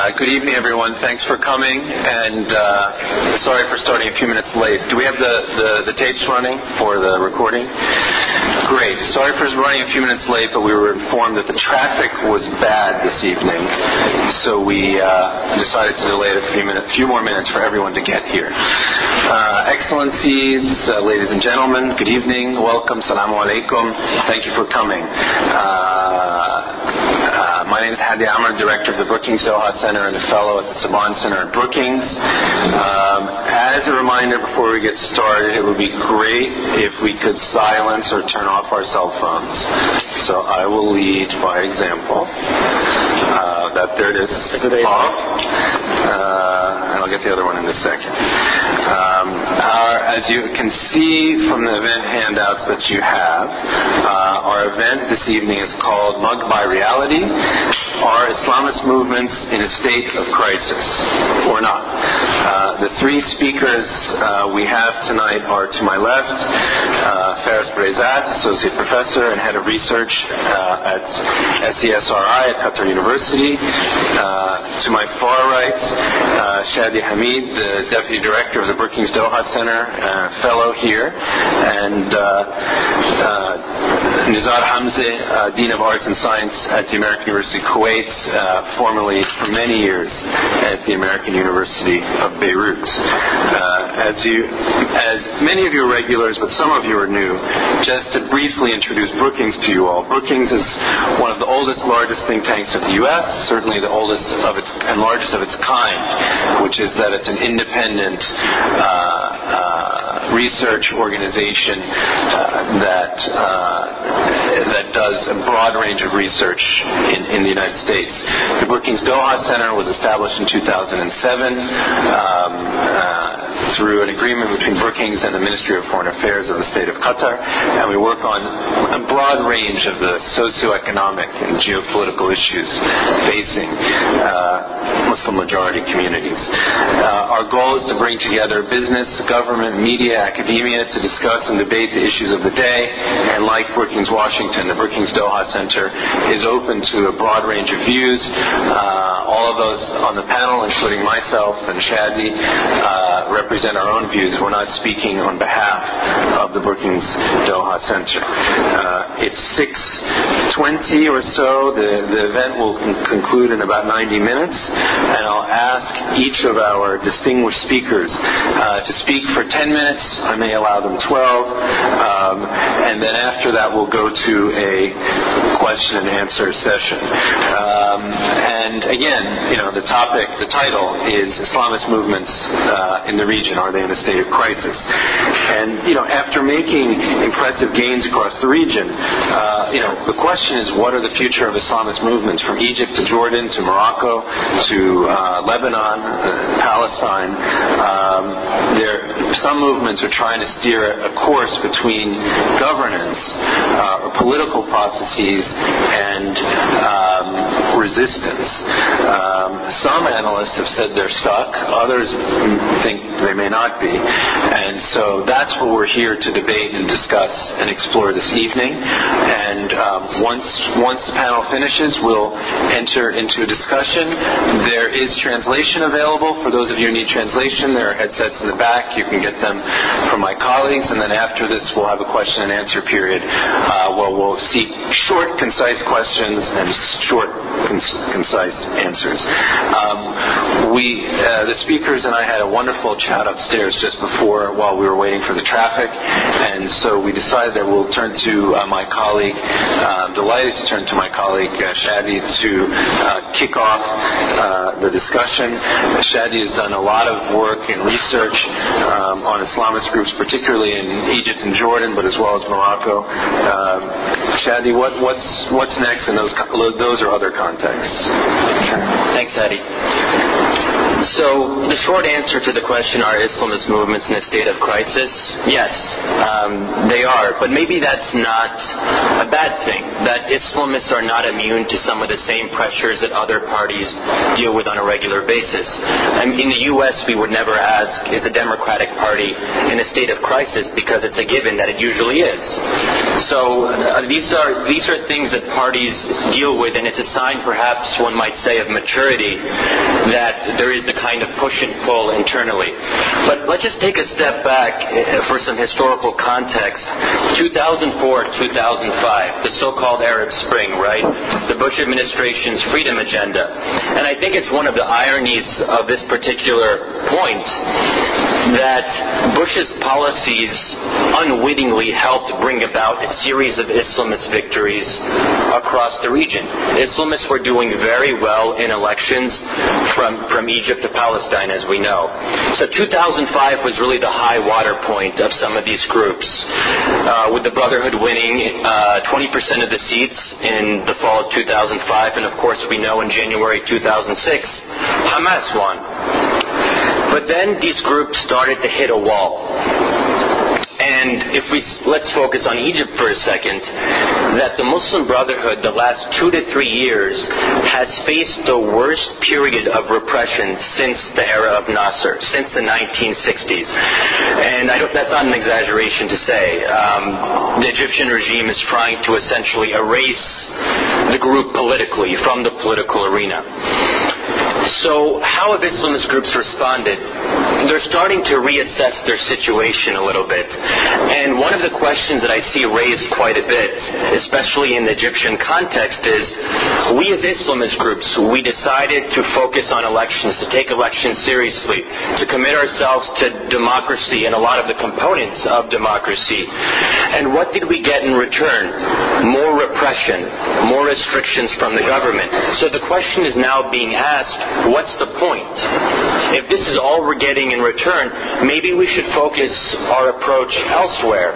Good evening, everyone. Thanks for coming, and sorry for starting a few minutes late. Do we have the tapes running for the recording? Great. Sorry for running a few minutes late, but we were informed that the traffic was bad this evening, so we decided to delay it a few more minutes for everyone to get here. Excellencies, ladies and gentlemen, good evening. Welcome. Salamu alaikum. Thank you for coming. My name is Hadi Amr, Director of the Brookings Doha Center and a Fellow at the Saban Center at Brookings. As a reminder before we get started, it would be great if we could silence or turn off our cell phones. So I will lead by example. There it is. Off. And I'll get the other one in a second. As you can see from the event handouts that you have, our event this evening is called Mugged by Reality. Are Islamist movements in a state of crisis or not? The three speakers we have tonight are to my left, Faris Brezat, Associate Professor and Head of Research at SESRI at Qatar University. To my far right, Shadi Hamid, the Deputy Director of the Brookings Doha Center, Fellow here, and Nizar Hamzeh, Dean of Arts and Science at the American University of Kuwait, formerly for many years at the American University of Beirut. As many of you are regulars, but some of you are new, just to briefly introduce Brookings to you all. Brookings is one of the oldest, largest think tanks of the U.S., certainly the oldest of its and largest of its kind, which is that it's an independent research organization that does a broad range of research in the United States. The Brookings Doha Center was established in 2007 through an agreement between Brookings and the Ministry of Foreign Affairs of the State of Qatar, and we work on a broad range of the socioeconomic and geopolitical issues facing Muslim-majority communities. Our goal is to bring together business, government, media, academia to discuss and debate the issues of the day, and like Brookings Washington, the Brookings Doha Center is open to a broad range of views. All of those on the panel, including myself and Shadi, represent our own views. We're not speaking on behalf of the Brookings Doha Center. It's 6:20 or so. The event will conclude in about 90 minutes, and I'll ask each of our distinguished speakers to speak for 10 minutes. I may allow them 12, and then after that we'll go to a question and answer session. And again, the title is Islamist movements in the region. Are they in a state of crisis? And after making impressive gains across the region, the question is, what are the future of Islamist movements from Egypt to Jordan to Morocco to Lebanon, Palestine? Some movements are trying to steer a course between governance or political processes and resistance. Some analysts have said they're stuck. Others think they may not be. And so that's what we're here to debate and discuss and explore this evening. And once the panel finishes, we'll enter into a discussion. There is translation available. For those of you who need translation, there are headsets in the back. You can get them from my colleagues. And then after this, we'll have a question and answer period where we'll seek short, concise questions and short, concise answers. The speakers and I had a wonderful chat upstairs just before while we were waiting for the traffic, and so we decided that we'll turn to my colleague. I'm delighted to turn to my colleague Shadi to kick off the discussion. Shadi has done a lot of work and research on Islamist groups, particularly in Egypt and Jordan, but as well as Morocco. Shadi, what's next in those or other contexts? Sure. Thanks, Hadi. So the short answer to the question, are Islamist movements in a state of crisis? Yes, they are. But maybe that's not a bad thing, that Islamists are not immune to some of the same pressures that other parties deal with on a regular basis. In the U.S., we would never ask, is the Democratic Party in a state of crisis, because it's a given that it usually is. So these are things that parties deal with, and it's a sign, perhaps one might say, of maturity that there is the kind of push and pull internally. But let's just take a step back for some historical context. 2004-2005, the so-called Arab Spring, right? The Bush administration's freedom agenda. And I think it's one of the ironies of this particular point that Bush's policies unwittingly helped bring about a series of Islamist victories across the region. Islamists were doing very well in elections from Egypt to Palestine, as we know. So 2005 was really the high water point of some of these groups, with the Brotherhood winning 20% of the seats in the fall of 2005, and of course we know in January 2006, Hamas won. But then these groups started to hit a wall. And let's focus on Egypt for a second, that the Muslim Brotherhood the last 2 to 3 years has faced the worst period of repression since the era of Nasser, since the 1960s. And that's not an exaggeration to say. The Egyptian regime is trying to essentially erase the group politically from the political arena. So how have Islamist groups responded? They're starting to reassess their situation a little bit. And one of the questions that I see raised quite a bit, especially in the Egyptian context, is we as Islamist groups, we decided to focus on elections, to take elections seriously, to commit ourselves to democracy and a lot of the components of democracy. And what did we get in return? More repression, more restrictions from the government. So the question is now being asked, what's the point? If this is all we're getting in return, maybe we should focus our approach elsewhere.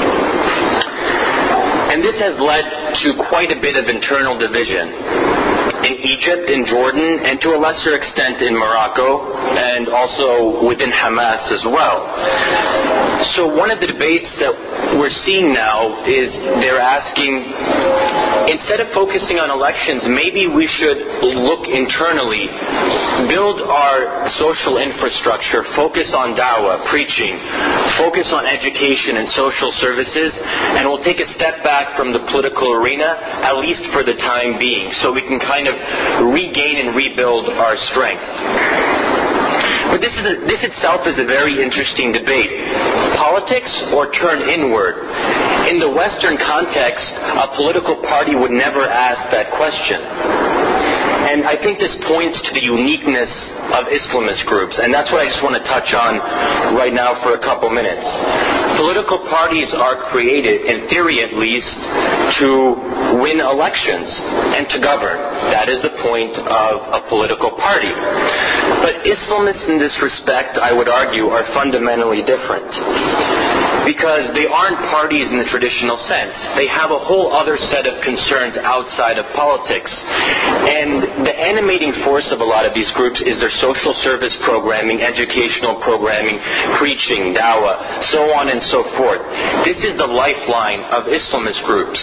And this has led to quite a bit of internal division in Egypt, in Jordan, and to a lesser extent in Morocco, and also within Hamas as well. So one of the debates that we're seeing now is they're asking, instead of focusing on elections, maybe we should look internally, build our social infrastructure, focus on da'wah, preaching, focus on education and social services, and we'll take a step back from the political arena, at least for the time being, so we can kind of regain and rebuild our strength. But this itself is a very interesting debate. Politics or turn inward? In the Western context, a political party would never ask that question. And I think this points to the uniqueness of Islamist groups, and that's what I just want to touch on right now for a couple minutes. Political parties are created, in theory at least, to win elections and to govern. That is the point of a political party. But Islamists in this respect, I would argue, are fundamentally different, because they aren't parties in the traditional sense. They have a whole other set of concerns outside of politics. And the animating force of a lot of these groups is their social service programming, educational programming, preaching, da'wah, so on and so forth. This is the lifeline of Islamist groups.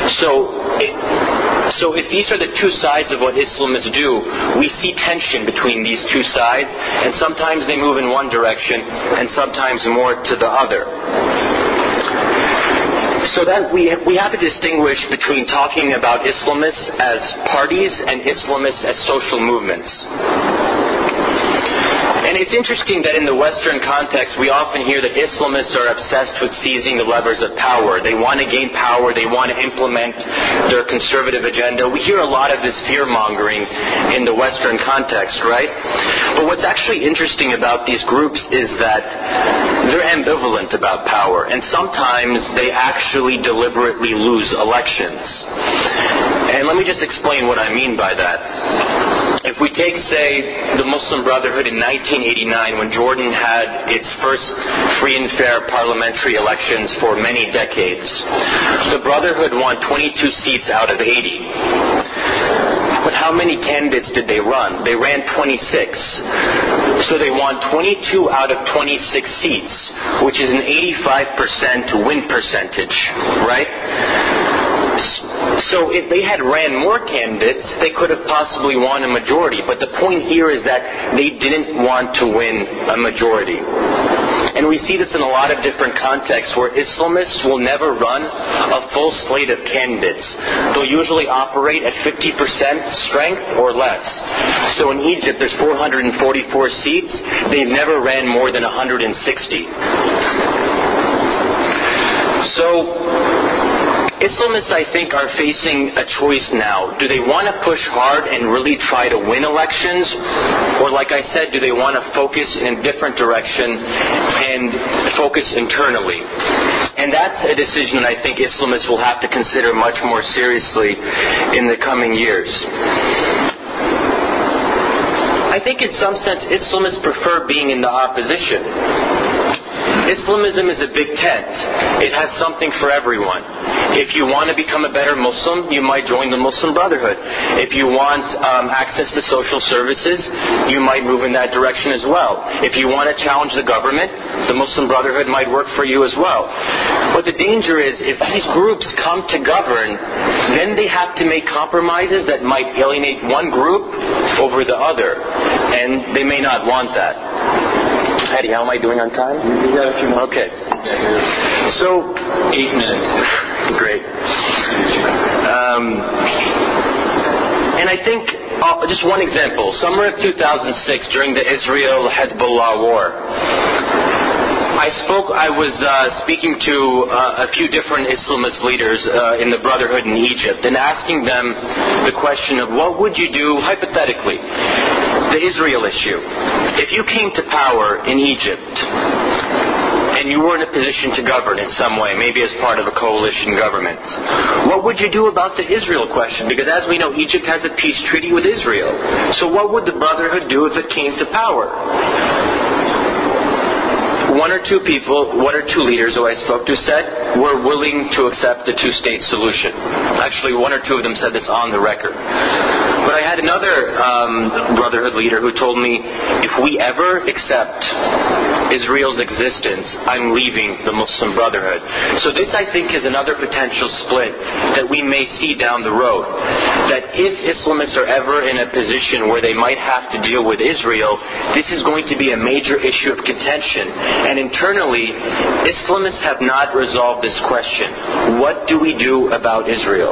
So if these are the two sides of what Islamists do, we see tension between these two sides, and sometimes they move in one direction, and sometimes more to the other. So that we have to distinguish between talking about Islamists as parties and Islamists as social movements. And it's interesting that in the Western context, we often hear that Islamists are obsessed with seizing the levers of power. They want to gain power. They want to implement their conservative agenda. We hear a lot of this fear-mongering in the Western context, right? But what's actually interesting about these groups is that they're ambivalent about power. And sometimes they actually deliberately lose elections. And let me just explain what I mean by that. If we take, say, the Muslim Brotherhood in 1989, when Jordan had its first free and fair parliamentary elections for many decades, the Brotherhood won 22 seats out of 80. But how many candidates did they run? They ran 26. So they won 22 out of 26 seats, which is an 85% win percentage, right? So if they had ran more candidates, they could have possibly won a majority. But the point here is that they didn't want to win a majority. And we see this in a lot of different contexts where Islamists will never run a full slate of candidates. They'll usually operate at 50% strength or less. So in Egypt, there's 444 seats. They've never ran more than 160. So Islamists, I think, are facing a choice now. Do they want to push hard and really try to win elections? Or, like I said, do they want to focus in a different direction and focus internally? And that's a decision that I think Islamists will have to consider much more seriously in the coming years. I think in some sense Islamists prefer being in the opposition. Islamism is a big tent. It has something for everyone. If you want to become a better Muslim, you might join the Muslim Brotherhood. If you want access to social services, you might move in that direction as well. If you want to challenge the government, the Muslim Brotherhood might work for you as well. But the danger is, if these groups come to govern, then they have to make compromises that might alienate one group over the other. And they may not want that. Eddie, how am I doing on time? You got a few more. Okay. So, 8 minutes. Great. And I think, just one example. Summer of 2006, during the Israel-Hezbollah war, I was speaking to a few different Islamist leaders in the Brotherhood in Egypt and asking them the question of what would you do, hypothetically, the Israel issue. If you came to power in Egypt and you were in a position to govern in some way, maybe as part of a coalition government, what would you do about the Israel question? Because as we know, Egypt has a peace treaty with Israel. So what would the Brotherhood do if it came to power? One or two leaders who I spoke to said we're willing to accept a two-state solution. Actually, one or two of them said this on the record. But I had another Brotherhood leader who told me, if we ever accept Israel's existence, I'm leaving the Muslim Brotherhood. So this, I think, is another potential split that we may see down the road. That if Islamists are ever in a position where they might have to deal with Israel, this is going to be a major issue of contention. And internally, Islamists have not resolved this question. What do we do about Israel?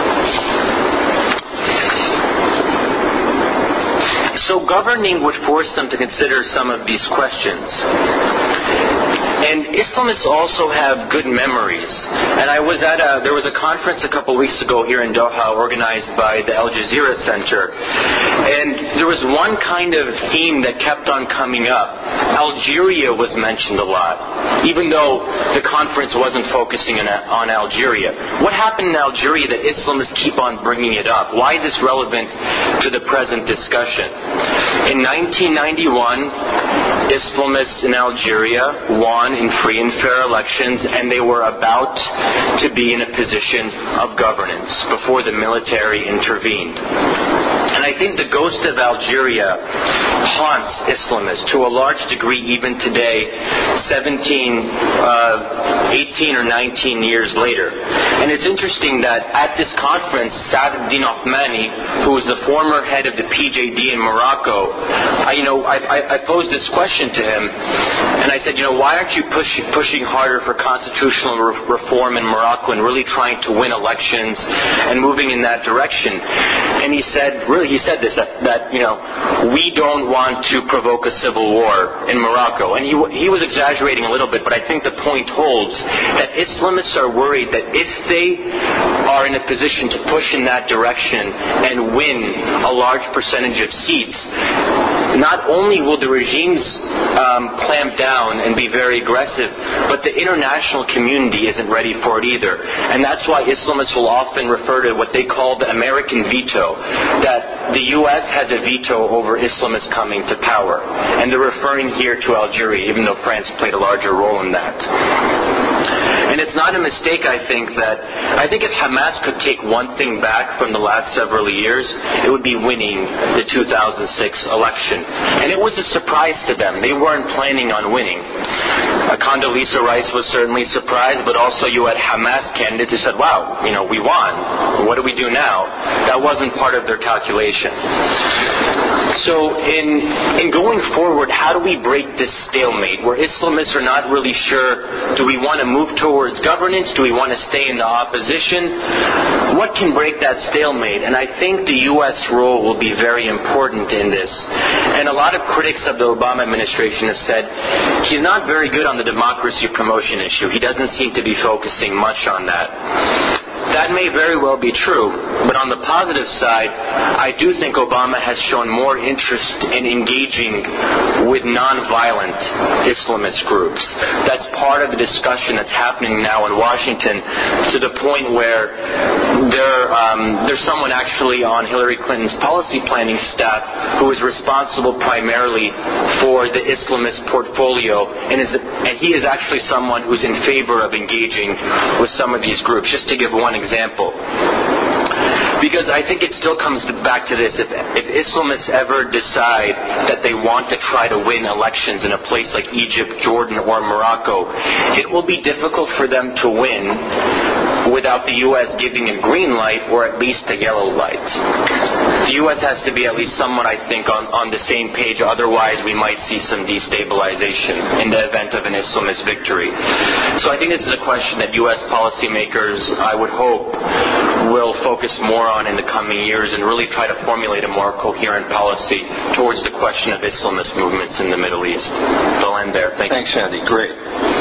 So governing would force them to consider some of these questions. And Islamists also have good memories. And there was a conference a couple weeks ago here in Doha organized by the Al Jazeera Center. And there was one kind of theme that kept on coming up. Algeria was mentioned a lot, even though the conference wasn't focusing on Algeria. What happened in Algeria that Islamists keep on bringing it up? Why is this relevant to the present discussion? In 1991, Islamists in Algeria won in free and fair elections, and they were about to be in a position of governance before the military intervened. And I think the ghost of Algeria haunts Islamists to a large degree even today, 18 or 19 years later. And it's interesting that at this conference, Saad ad-Din Othmani, who was the former head of the PJD in Morocco, I posed this question to him, and I said, why aren't you pushing harder for constitutional reform in Morocco and really trying to win elections and moving in that direction? And he said this, that we don't want to provoke a civil war in Morocco. And he was exaggerating a little bit, but I think the point holds that Islamists are worried that if they are in a position to push in that direction and win a large percentage of seats, not only will the regimes clamp down and be very aggressive, but the international community isn't ready for it either. And that's why Islamists will often refer to what they call the American veto, that the U.S. has a veto over Islamists coming to power. And they're referring here to Algeria, even though France played a larger role in that. And it's not a mistake, I think if Hamas could take one thing back from the last several years, it would be winning the 2006 election. And it was a surprise to them. They weren't planning on winning. Condoleezza Rice was certainly surprised, but also you had Hamas candidates who said, wow, we won. What do we do now? That wasn't part of their calculation. So in going forward, how do we break this stalemate where Islamists are not really sure, do we want to move towards governance? Do we want to stay in the opposition? What can break that stalemate? And I think the U.S. role will be very important in this. And a lot of critics of the Obama administration have said he's not very good on the democracy promotion issue. He doesn't seem to be focusing much on that. That may very well be true, but on the positive side, I do think Obama has shown more interest in engaging with nonviolent Islamist groups. That's part of the discussion that's happening now in Washington, to the point where there's someone actually on Hillary Clinton's policy planning staff who is responsible primarily for the Islamist portfolio, and he is actually someone who's in favor of engaging with some of these groups. Just to give one example. Because I think it still comes back to this. If Islamists ever decide that they want to try to win elections in a place like Egypt, Jordan, or Morocco, it will be difficult for them to win without the U.S. giving a green light or at least a yellow light. The U.S. has to be at least somewhat, I think, on the same page. Otherwise, we might see some destabilization in the event of an Islamist victory. So I think this is a question that U.S. policymakers, I would hope, will focus more on in the coming years and really try to formulate a more coherent policy towards the question of Islamist movements in the Middle East. I'll end there. Thank you. Thanks, Shadi. Great.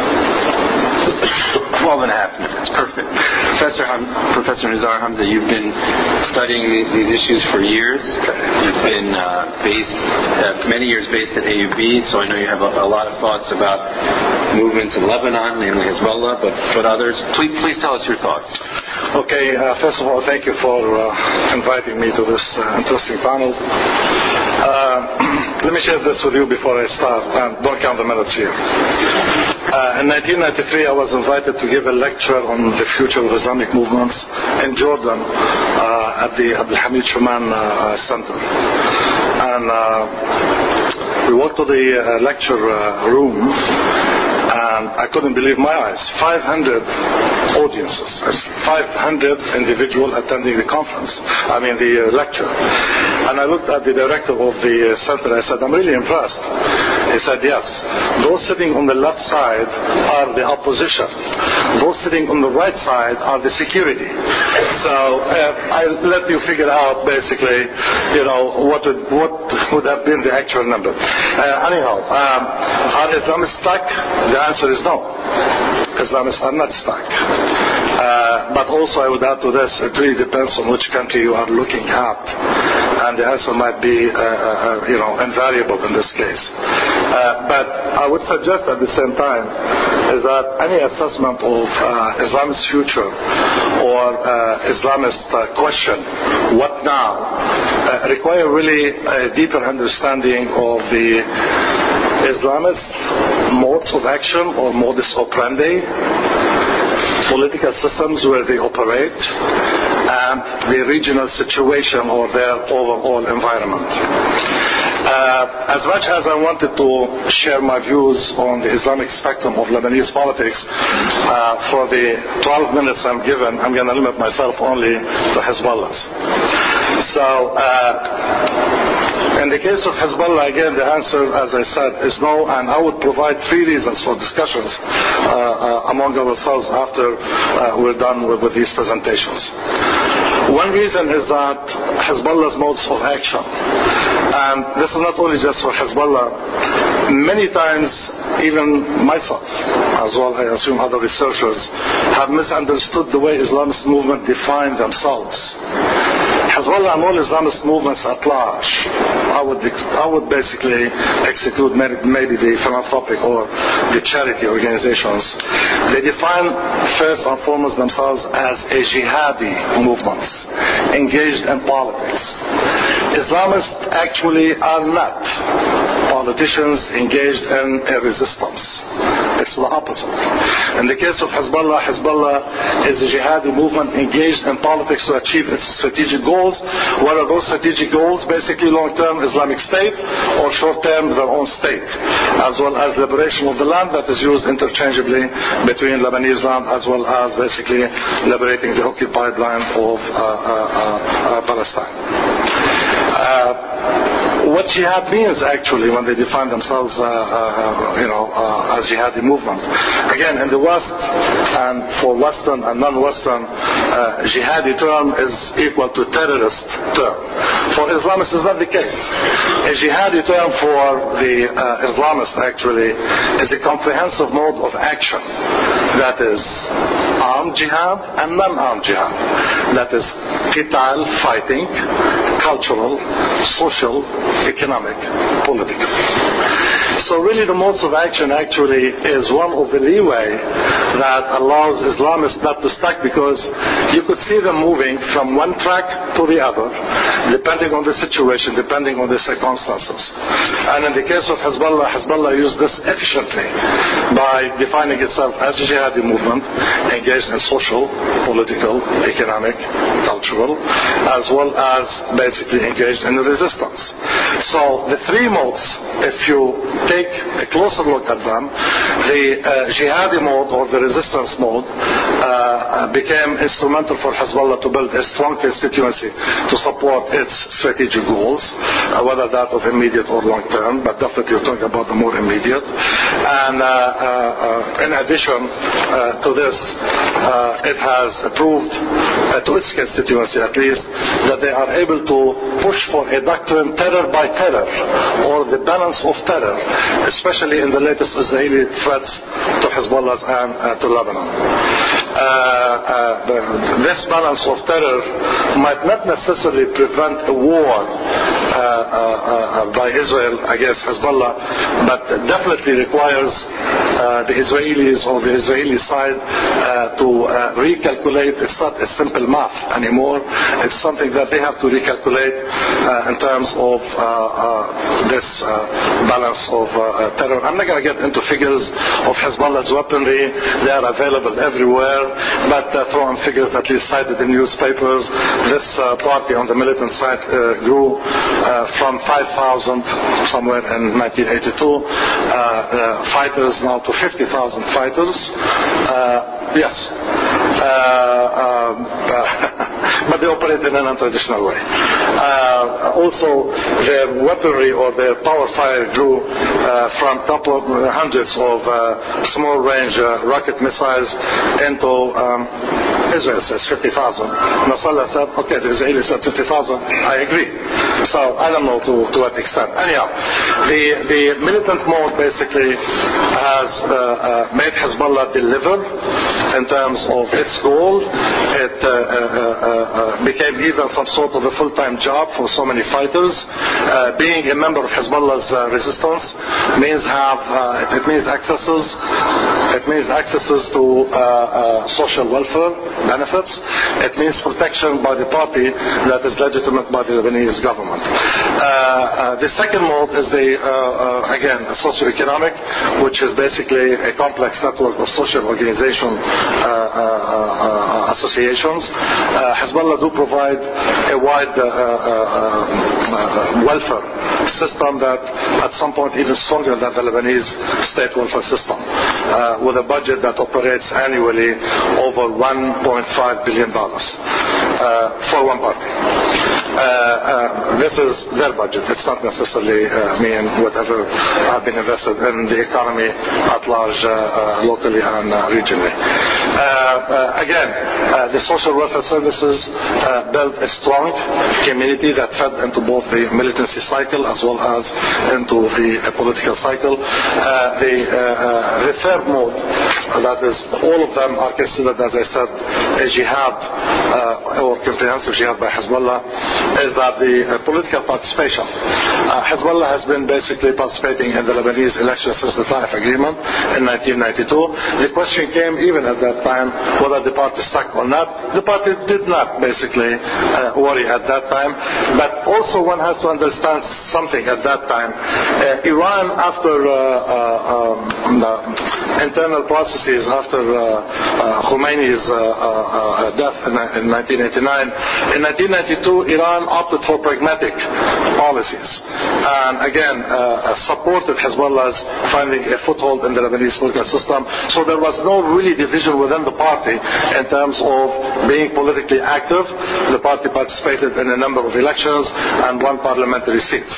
12 and a half minutes. Perfect. Professor Nizar Hamza, you've been studying these issues for years. You've been many years based at AUB, so I know you have a lot of thoughts about movements in Lebanon, namely Hezbollah, but others. Please tell us your thoughts. Okay, first of all, thank you for inviting me to this interesting panel. Let me share this with you before I start, and don't count the minutes here. In 1993, I was invited to give a lecture on the future of Islamic movements in Jordan at the Abdul Hamid Shuman Center. And we walked to the lecture room, and I couldn't believe my eyes. 500 audiences, 500 individuals attending the lecture. And I looked at the director of the center. I said, I'm really impressed. He said, yes. Those sitting on the left side are the opposition. Those sitting on the right side are the security. So I let you figure out basically, what would have been the actual number. Anyhow, are Islamists stuck? The answer is no. Islamists are not stuck. But also I would add to this, it really depends on which country you are looking at. And the answer might be, invariable in this case. But I would suggest at the same time is that any assessment of Islamist future or Islamist question, what now, require really a deeper understanding of the Islamist modes of action or modus operandi, political systems where they operate, and the regional situation or their overall environment. As much as I wanted to share my views on the Islamic spectrum of Lebanese politics, for the 12 minutes I'm given, I'm going to limit myself only to Hezbollah's. So, in the case of Hezbollah, again, the answer, as I said, is no, and I would provide 3 reasons for discussions among ourselves after we're done with these presentations. One reason is that Hezbollah's modes of action, and this is not only just for Hezbollah, many times even myself, as well I assume other researchers, have misunderstood the way Islamist movement define themselves. Hezbollah and all Islamist movements at large, I would basically exclude maybe the philanthropic or the charity organizations. They define first and foremost themselves as a jihadi movement, engaged in politics. Islamists actually are not politicians engaged in a resistance. It's the opposite. In the case of Hezbollah, Hezbollah is a jihadi movement engaged in politics to achieve its strategic goals. What are those strategic goals? Basically long-term Islamic State, or short-term their own state, as well as liberation of the land that is used interchangeably between Lebanese land, as well as basically liberating the occupied land of Palestine. What jihad means actually when they define themselves as jihadi movement. Again, in the West and for Western and non-Western, jihadi term is equal to terrorist term. For Islamists it's not the case. A jihadi term for the Islamists actually is a comprehensive mode of action that is armed jihad and non-armed jihad. That is qital, fighting, cultural, social, economic, political. So really the modes of action actually is one of the leeway that allows Islamists not to stuck, because you could see them moving from one track to the other depending on the situation, depending on the circumstances. And in the case of Hezbollah used this efficiently by defining itself as a jihadi movement engaged in social, political, economic, cultural, as well as basically engaged in resistance. So the three modes, if you take a closer look at them, the jihadi mode or the resistance mode became instrumental for Hezbollah to build a strong constituency to support its strategic goals, whether that of immediate or long term, but definitely we're talking about the more immediate. And in addition to this, it has proved to its constituency at least that they are able to push for a doctrine terror by terror, or the balance of terror, especially in the latest Israeli threats to Hezbollah and to Lebanon. This balance of terror might not necessarily prevent a war by Israel against Hezbollah, but definitely requires the Israelis or the Israeli side to recalculate. It's not a simple math anymore. It's something that they have to recalculate in terms of this balance of terror. I'm not going to get into figures of Hezbollah's weaponry. They are available everywhere, but throwing figures at least cited in newspapers, this party on the militant side grew from 5,000 somewhere in 1982 fighters now to 50,000 fighters. Yes. But they operate in an untraditional way. Also, their weaponry or their power fire grew from hundreds of small-range rocket missiles into Israel says 50,000. Nasrallah said, okay, the Israelis said 50,000. I agree. So I don't know to what extent. Anyhow, the militant mode basically has made Hezbollah deliver in terms of its goal. It became even some sort of a full-time job for so many fighters. Being a member of Hezbollah's resistance means it means accesses to social welfare benefits. It means protection by the party that is legitimate by the Lebanese government. The second mode is again socioeconomic, which is basically a complex network of social organization associations. Hezbollah do provide a wide welfare system that at some point even stronger than the Lebanese state welfare system, with a budget that operates annually over $1.5 billion for one party. This is their budget. It's not necessarily me and whatever have been invested in the economy at large, locally and regionally. Again, the social welfare services built a strong community that fed into both the militancy cycle as well as into the political cycle. The third mode that is, all of them are considered, as I said, a jihad or comprehensive jihad by Hezbollah, is that the political participation. Hezbollah has been basically participating in the Lebanese elections since the Taif Agreement in 1992. The question came even at that time whether the party stuck or not. The party did not basically worry at that time. But also one has to understand something at that time. Iran, after internal processes, after Khomeini's death in 1989, in 1992 Iran opted for pragmatic policies. And again, supported Hezbollah's finding a foothold in the Lebanese political system. So there was no really division within the party in terms of being politically active. The party participated in a number of elections and won parliamentary seats.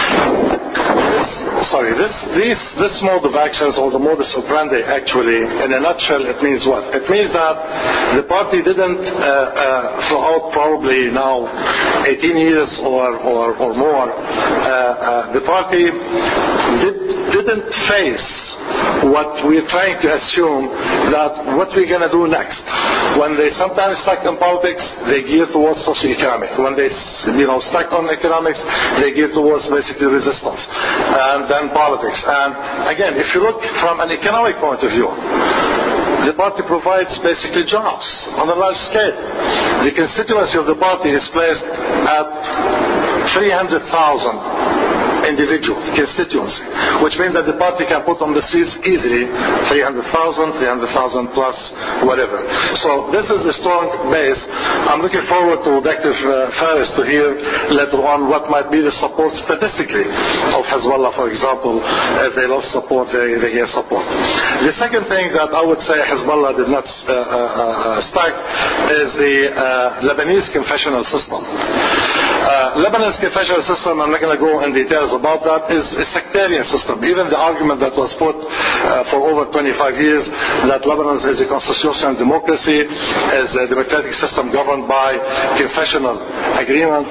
This mode of actions, or the modus operandi, actually, in a nutshell, it means what? It means that the party didn't, throughout probably now 18 years or more, the party didn't face what we're trying to assume, that what we're going to do next. When they sometimes stuck in politics, they gear towards socioeconomic. When they stuck on economics, they gear towards basically resistance. And then politics. And again, if you look from an economic point of view, the party provides basically jobs on a large scale. The constituency of the party is placed at 300,000 individual constituency, which means that the party can put on the seats easily 300,000 plus whatever. So this is a strong base. I'm looking forward to Dr. Faris to hear later on what might be the support statistically of Hezbollah, for example. If they lost support, they gain support. The second thing that I would say Hezbollah did not stack is the Lebanese confessional system. Lebanese confessional system, I'm not going to go in details about that, is a sectarian system. Even the argument that was put for over 25 years that Lebanon is a constitutional democracy, is a democratic system governed by confessional agreement.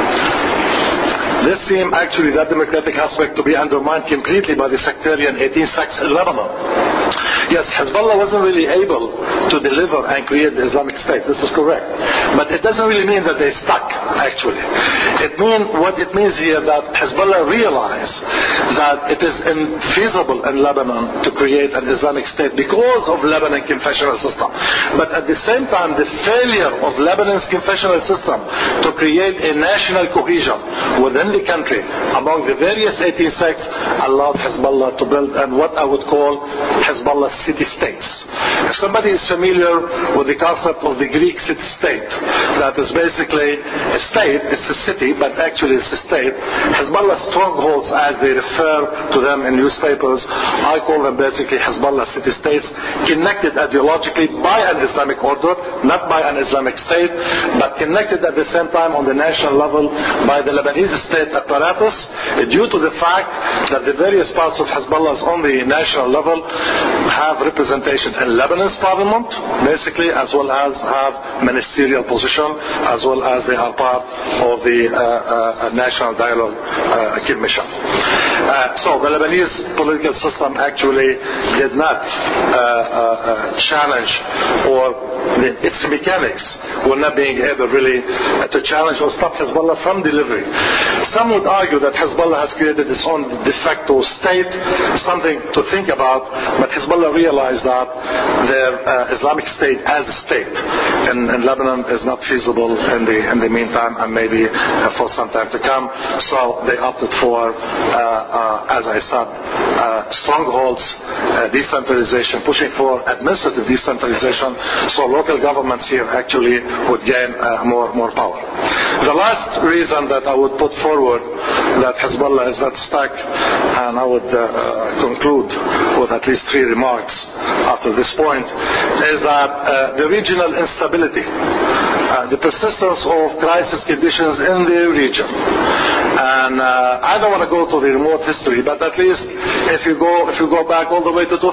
This seemed actually, that democratic aspect, to be undermined completely by the sectarian 18 sects in Lebanon. Yes, Hezbollah wasn't really able to deliver and create the Islamic State. This is correct. But it doesn't really mean that they stuck, actually. What it means here that Hezbollah realized that it is infeasible in Lebanon to create an Islamic State because of Lebanon's confessional system. But at the same time, the failure of Lebanon's confessional system to create a national cohesion within the country among the various 18 sects allowed Hezbollah to build and what I would call Hezbollah city-states. If somebody is familiar with the concept of the Greek city-state, that is basically a state, it's a city, but actually it's a state. Hezbollah strongholds, as they refer to them in newspapers, I call them basically Hezbollah city-states, connected ideologically by an Islamic order, not by an Islamic state, but connected at the same time on the national level by the Lebanese state apparatus, due to the fact that the various parts of Hezbollah on the national level have representation in Lebanon's parliament, basically, as well as have ministerial position, as well as they are part of the National Dialogue Commission. So the Lebanese political system actually did not challenge, or its mechanics were not being able really to challenge or stop Hezbollah from delivery. Some would argue that Hezbollah has created its own de facto state, something to think about, but Hezbollah realized that their Islamic State as a state in Lebanon is not feasible in the meantime, and maybe for some time to come. So they opted for, as I said, strongholds, decentralization, pushing for administrative decentralization, so local governments here actually would gain more power. The last reason that I would put forward that Hezbollah is not stuck, and I would conclude with at least 3 remarks after this point, is that the regional instability the persistence of crisis conditions in the region. And I don't want to go to the remote history, but at least if you go back all the way to 2000,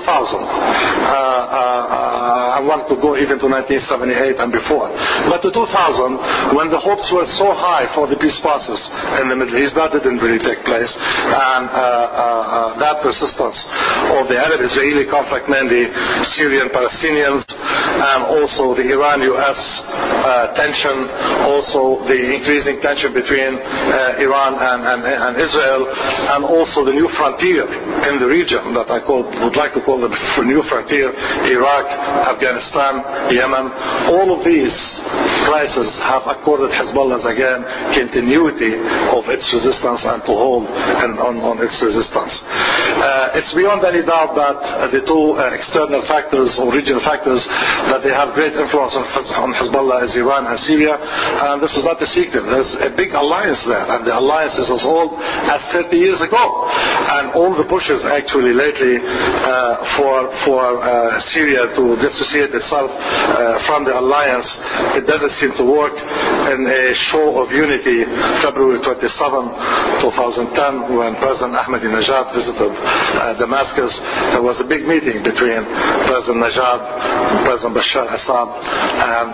I want to go even to 1978 and before. But to 2000, when the hopes were so high for the peace process in the Middle East, that didn't really take place. And that persistence of the Arab-Israeli conflict, mainly Syrian Palestinians, and also the Iran-US tension, also the increasing tension between Iran and Israel, and also the new frontier in the region that I would like to call the new frontier, Iraq, Afghanistan, Yemen. All of these crises have accorded Hezbollah again continuity of its resistance and to hold on its resistance. It's beyond any doubt that the two external factors or regional factors that they have great influence on Hezbollah is Iran and Syria, and this is not a secret. There's a big alliance there, and the alliance is as old as 30 years ago. And all the pushes actually lately for Syria to dissociate itself from the alliance, it doesn't seem to work. In a show of unity, February 27, 2010, when President Ahmadinejad visited Damascus, there was a big meeting between President Najad, President Bashar Assad, and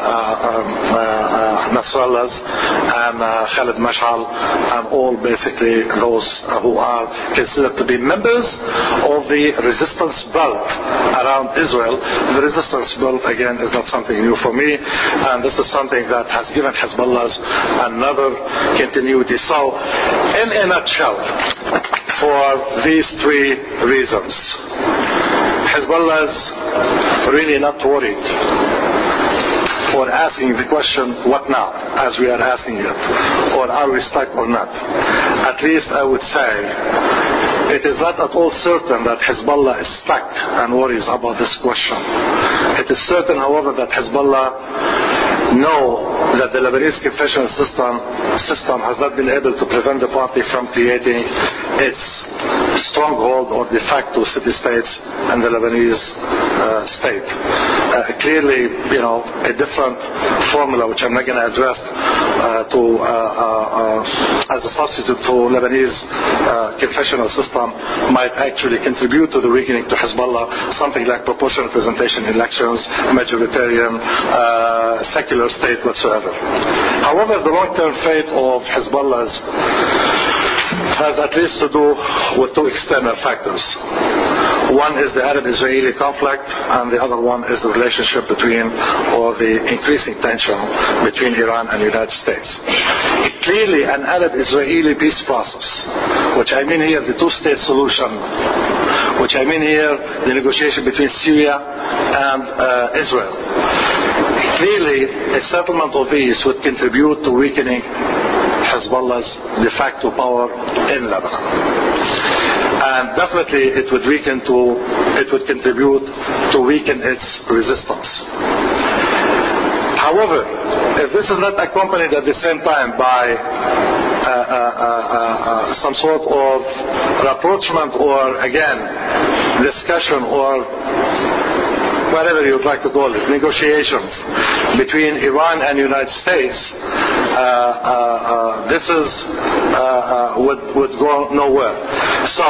Nasrallah's and Khalid Mash'al, and all basically those who are considered to be members of the resistance belt around Israel. The resistance belt, again, is not something new for me, and this is something that has given Hezbollah's another continuity. So, in a nutshell, for these three reasons, Hezbollah's really not worried for asking the question, what now, as we are asking it, or are we stuck or not. At least I would say it is not at all certain that Hezbollah is stuck and worries about this question. It is certain, however, that Hezbollah know that the Lebanese confessional system has not been able to prevent the party from creating its stronghold or de facto city-states in the Lebanese state. Clearly, a different formula, which I'm not going to address, as a substitute to Lebanese confessional system, might actually contribute to the weakening to Hezbollah, something like proportional representation in elections, majoritarian, secular state whatsoever. However, the long-term fate of Hezbollah has at least to do with two external factors. One is the Arab-Israeli conflict, and the other one is the relationship between, or the increasing tension between Iran and the United States. Clearly, an Arab-Israeli peace process, which I mean here the two-state solution, which I mean here the negotiation between Syria and Israel. Clearly, a settlement of these would contribute to weakening Hezbollah's de facto power in Lebanon. And definitely it would contribute to weaken its resistance. However, if this is not accompanied at the same time by some sort of rapprochement or, again, discussion or whatever you would like to call it, negotiations between Iran and the United States, this would go nowhere. So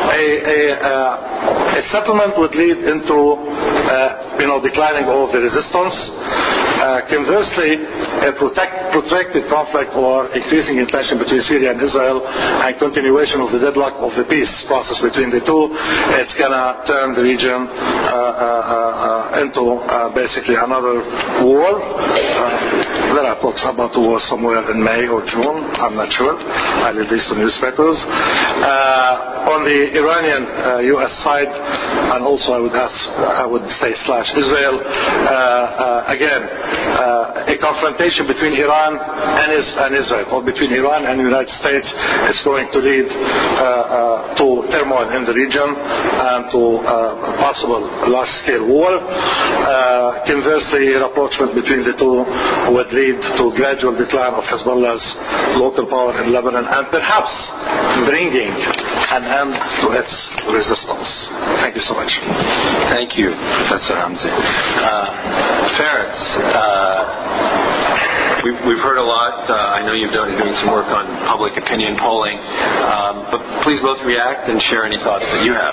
a settlement would lead into declining of the resistance. Conversely, a protracted conflict or increasing tension between Syria and Israel and continuation of the deadlock of the peace process between the two, it's going to turn the region into basically another war. There are talks about the war somewhere in May or June. I'm not sure. I read these in newspapers. On the Iranian-U.S. side, and also I would say / Israel, again, a confrontation between Iran and Israel, or between Iran and the United States, is going to lead to turmoil in the region and to possible large-scale war. Conversely, rapprochement between the two would lead to gradual decline of Hezbollah's local power in Lebanon and perhaps bringing an end to its resistance. Thank you so much. Thank you, Professor Hamzi. Faris, We've heard a lot. I know you've doing some work on public opinion polling, but please both react and share any thoughts that you have.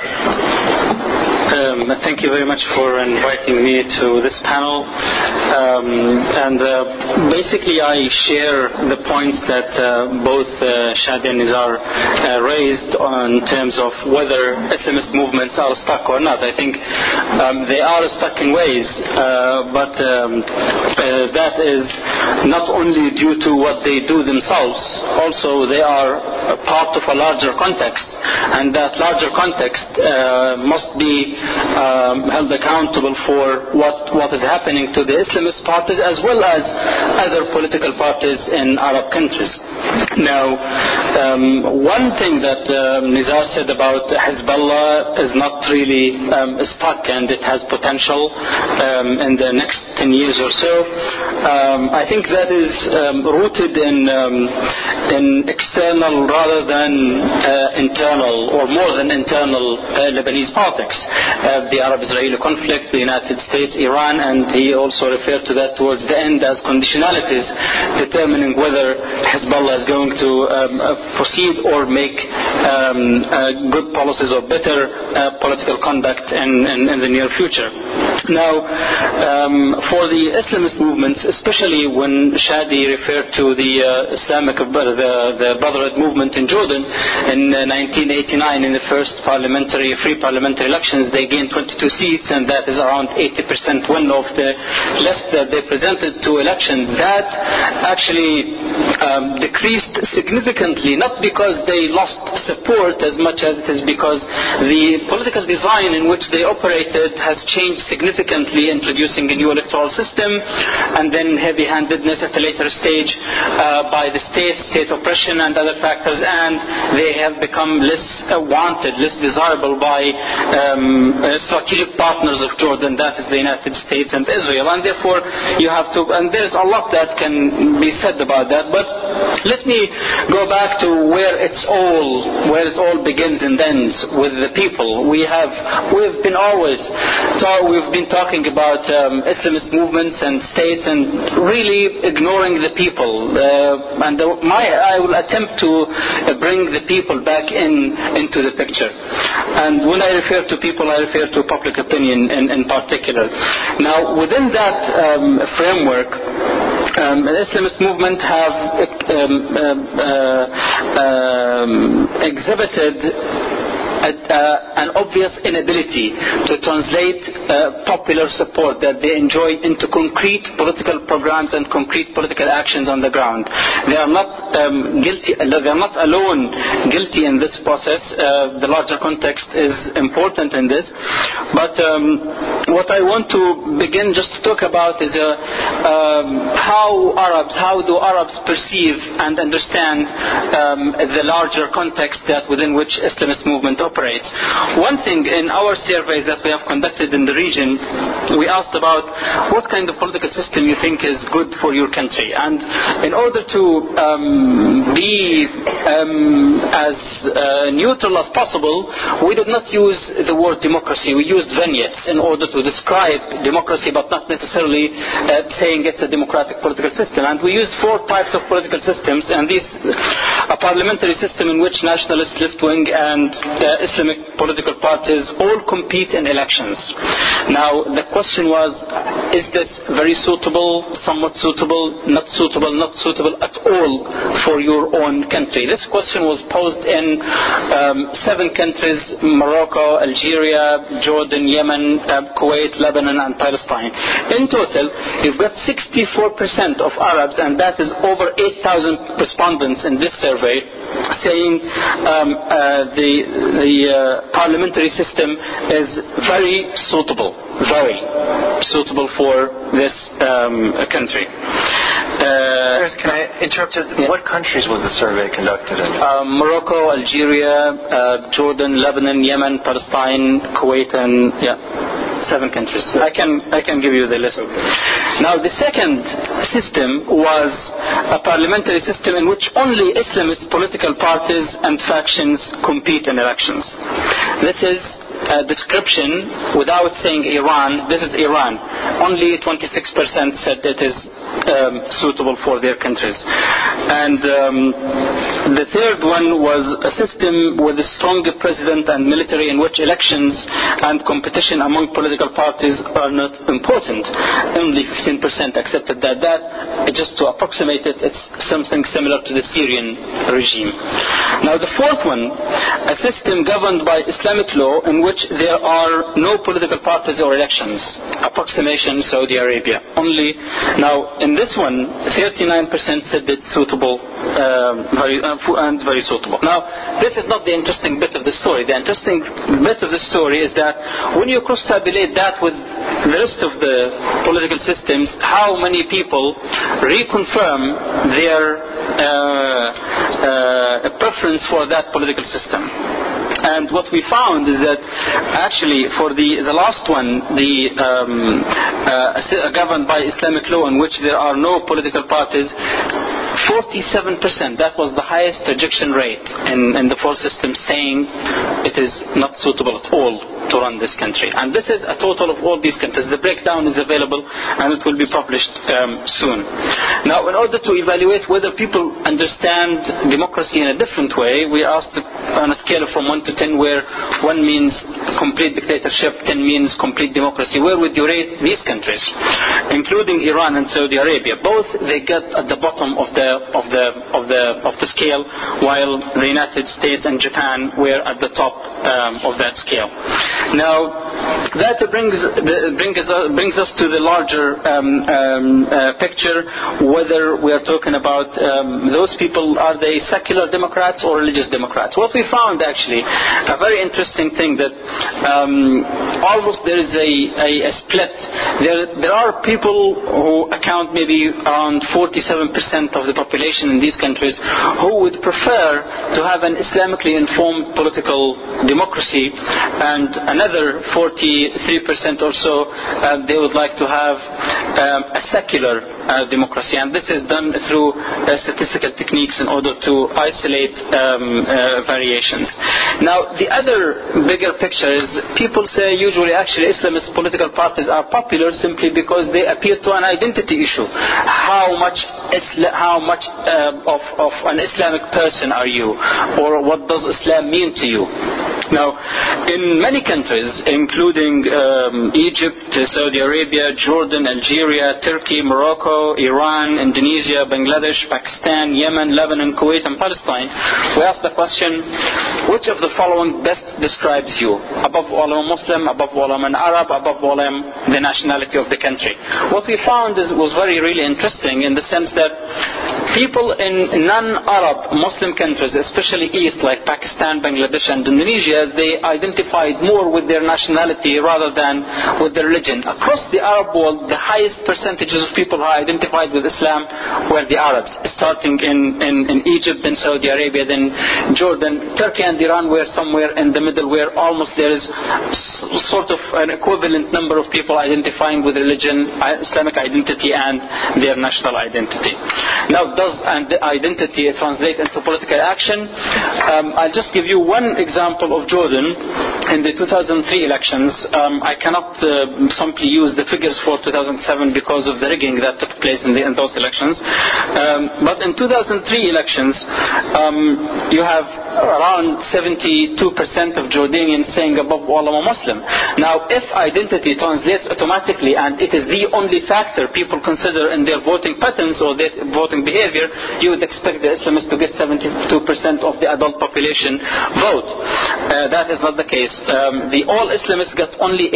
Thank you very much for inviting me to this panel. Basically, I share the points that both Shadi and Nizar raised in terms of whether Islamist movements are stuck or not. I think they are stuck in ways, but that is not only due to what they do themselves. Also, they are a part of a larger context, and that larger context must be held accountable for what is happening to the Islamist parties as well as other political parties in Arab countries. Now, one thing that Nizar said about Hezbollah is not really stuck, and it has potential in the next 10 years or so. I think that is rooted in external rather than internal, or more than internal Lebanese politics. The Arab-Israeli conflict, the United States, Iran, and he also referred to that towards the end as conditionalities determining whether Hezbollah is going to proceed or make good policies or better political conduct in the near future. Now, for the Islamist movements, especially when Shadi referred to the the Brotherhood movement in Jordan in 1989, in the first free parliamentary elections, they gained 22 seats, and that is around 80% win of the list that they presented to elections. That actually decreased significantly, not because they lost support as much as it is because the political design in which they operated has changed significantly, introducing a new electoral system and then heavy-handedness at a later stage by the state oppression and other factors, and they have become less wanted, less desirable by strategic partners of Jordan, that is the United States and Israel, and therefore you have to, and there's a lot that can be said about that, but let me go back to where it all begins and ends, with the people. We've been talking about Islamist movements and states and really ignoring the people, I will attempt to bring the people back into the picture. And when I refer to people, I refer to public opinion in particular. Now, within that framework, the Islamist movement have exhibited an obvious inability to translate popular support that they enjoy into concrete political programs and concrete political actions on the ground. They are not guilty. They are not alone guilty in this process. The larger context is important in this. But what I want to begin just to talk about is how do Arabs perceive and understand the larger context that within which Islamist movement operates. One thing in our surveys that we have conducted in the region, we asked about what kind of political system you think is good for your country. And in order to be as neutral as possible, we did not use the word democracy. We used vignettes in order to describe democracy, but not necessarily saying it's a democratic political system. And we used 4 types of political systems, and these a parliamentary system in which nationalist, left-wing, and Islamic political parties all compete in elections. Now, the question was, is this very suitable, somewhat suitable, not suitable at all for your own country? This question was posed in 7 countries: Morocco, Algeria, Jordan, Yemen, Kuwait, Lebanon, and Palestine. In total, you've got 64% of Arabs, and that is over 8,000 respondents in this survey, saying the parliamentary system is very suitable for this country. Can I interrupt you? Yeah. What countries was the survey conducted in? Morocco, Algeria, Jordan, Lebanon, Yemen, Palestine, Kuwait, and 7 countries. I can give you the list. Okay. Now, the second system was a parliamentary system in which only Islamist political parties and factions compete in elections. This is a description without saying Iran. This is Iran. Only 26% said it is suitable for their countries. And the third one was a system with a strong president and military in which elections and competition among political parties are not important. Only 15% accepted that. Just to approximate it, it's something similar to the Syrian regime. Now the fourth one, a system governed by Islamic law in which there are no political parties or elections. Approximation, Saudi Arabia. Only now in this one, 39% said it's suitable, very suitable. Now this is not the interesting bit of the story. The interesting bit of the story is that when you cross-tabulate that with the rest of the political systems, how many people reconfirm their preference for that political system. And what we found is that actually for the last one, governed by Islamic law in which there are no political parties, 47%, that was the highest rejection rate in the four systems, saying it is not suitable at all to run this country. And this is a total of all these countries. The breakdown is available and it will be published soon. Now, in order to evaluate whether people understand democracy in a different way, we asked on a scale from 1 to 10, where 1 means complete dictatorship, 10 means complete democracy. Where would you rate these countries, including Iran and Saudi Arabia? Both they got at the bottom of the scale, while the United States and Japan were at the top of that scale. Now, that brings us to the larger picture, whether we are talking about those people, are they secular Democrats or religious Democrats? What we found actually, a very interesting thing, that almost there is a split. There are people who account maybe around 47% of the population in these countries who would prefer to have an Islamically informed political democracy, and another 43% or so they would like to have a secular democracy, and this is done through statistical techniques in order to isolate variations. Now the other bigger picture is, people say usually actually Islamist political parties are popular simply because they appeal to an identity issue. How much of an Islamic person are you, or what does Islam mean to you? Now, in many countries, including Egypt, Saudi Arabia, Jordan, Algeria, Turkey, Morocco, Iran, Indonesia, Bangladesh, Pakistan, Yemen, Lebanon, Kuwait, and Palestine, we asked the question, which of the following best describes you? Above all, I'm a Muslim, above all, I'm an Arab, above all, I'm the nationality of the country. What we found was really interesting, in the sense that people in non-Arab Muslim countries, especially East, like Pakistan, Bangladesh, and Indonesia, they identified more with their nationality rather than with their religion. Across the Arab world, the highest percentages of people who identified with Islam were the Arabs, starting in Egypt, then Saudi Arabia, then Jordan. Turkey and Iran were somewhere in the middle, where almost there is sort of an equivalent number of people identifying with religion, Islamic identity, and their national identity. Now, does identity translate into political action? I'll just give you one example of Jordan. In the 2003 elections, I cannot simply use the figures for 2007 because of the rigging that took place in those elections. But in 2003 elections, you have around 72% of Jordanians saying above all I'm a Muslim. Now, if identity translates automatically and it is the only factor people consider in their voting patterns or their voting behavior, you would expect the Islamists to get 72% of the adult population vote. That is not the case. The all Islamists got only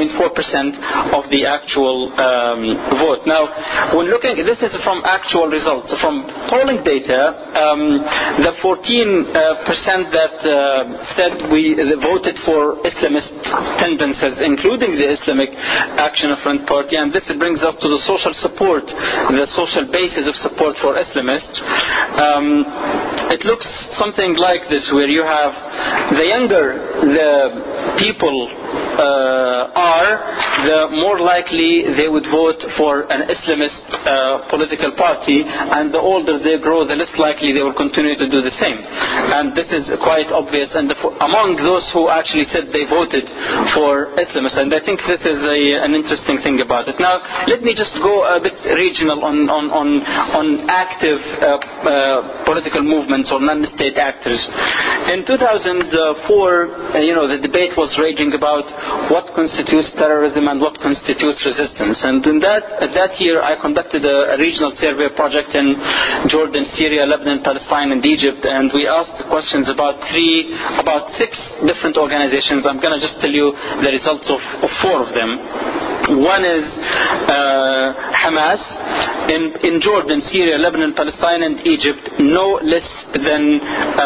8.4% of the actual vote. Now, when looking, this is from actual results. From polling data, the 14% that said we voted for Islamist tendencies, including the Islamic Action Front Party, and this brings us to the social support, the social basis of support for Islamists. It looks something like this, where you have the younger the people are, the more likely they would vote for an Islamist political party, and the older they grow, the less likely they will continue to do the same. And this is quite obvious. And among those who actually said they voted for Islamists, and I think this is an interesting thing about it. Now, let me just go a bit regional on active political movements or non-state actors. In 2004, the debate was raging about what constitutes terrorism and what constitutes resistance. And at that year, I conducted a regional survey project in Jordan, Syria, Lebanon, Palestine, and Egypt, and we asked questions about 6 different organizations. I'm going to just tell you the results of 4 of them. One is Hamas. In Jordan, Syria, Lebanon, Palestine, and Egypt, no less than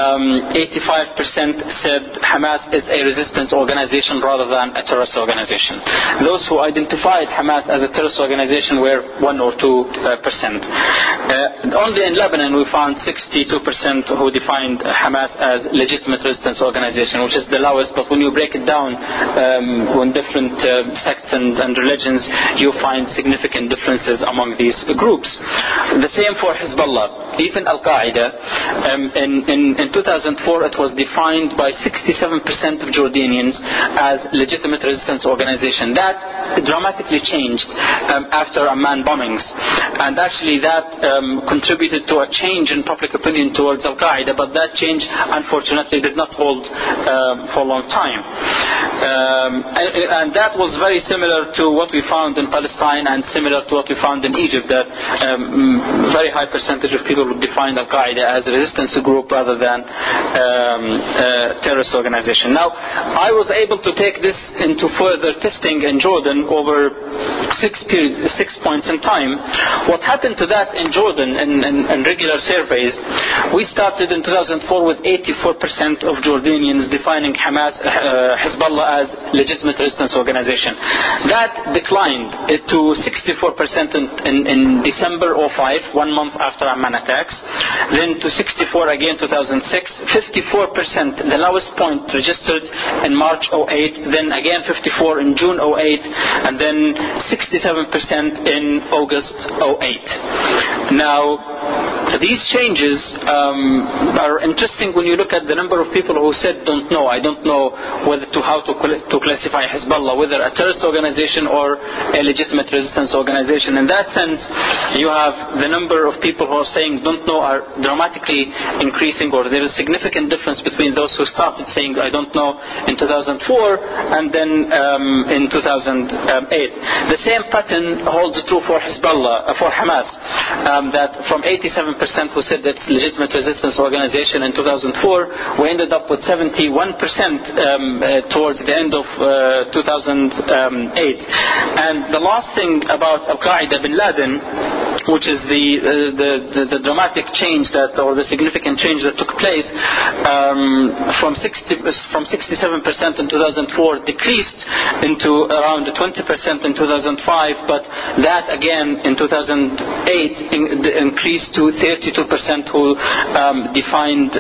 85% said Hamas is a resistance organization rather than a terrorist organization. Those who identified Hamas as a terrorist organization were 1 or 2%. Only in Lebanon we found 62% who defined Hamas as legitimate resistance organization, which is the lowest, but when you break it down on different sects and religions, you find significant differences among these groups. The same for Hezbollah. Even Al-Qaeda, in 2004 it was defined by 67% of Jordanians as legitimate resistance organization. That dramatically changed after Amman bombings, and actually that contributed to a change in public opinion towards Al-Qaeda, but that change unfortunately did not hold for a long time. And that was very similar to what we found in Palestine and similar to what we found in Egypt, that very high percentage of people would define Al-Qaeda as a resistance group rather than terrorist organization. Now, I was able to take this into further testing in Jordan over 6 points in time. What happened to that in Jordan in regular surveys, we started in 2004 with 84% of Jordanians defining Hezbollah as legitimate resistance organization. That declined to 64% in December 2005, 1 month after Amman attacks, then to 64 again 2006, 54%, the lowest point registered in March 2008, then again 54 in June 2008, and then 67% in August 2008. Now, these changes are interesting when you look at the number of people who said don't know. I don't know how to classify Hezbollah, whether a terrorist organization or a legitimate resistance organization. In that sense, you have the number of people who are saying don't know are dramatically increasing, or there is a significant difference between those who started saying I don't know in 2004 and then in 2008. The same pattern holds true for Hezbollah, for Hamas, that from 87% who said that legitimate resistance organization in 2004, we ended up with 71% towards the end of 2008. And the last thing about Al-Qaeda, Bin Laden, which is the dramatic change or the significant change that took place, from 67% in 2004 decreased into around 20% in 2005, but that again in 2008 increased to 32% who defined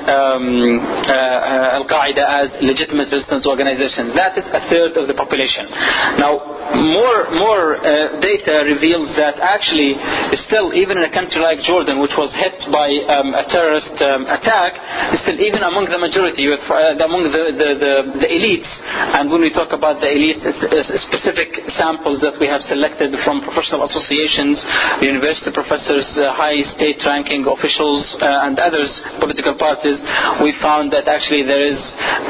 Al-Qaeda as legitimate resistance organization. That is a third of the population. Now, more data reveals that actually still, even in a country like Jordan, which was hit by a terrorist attack, still even among the majority, among the elites, and when we talk about the elites, it's specific samples that we have selected from professional associations, university professors, high state-ranking officials, and others, political parties. We found that actually there is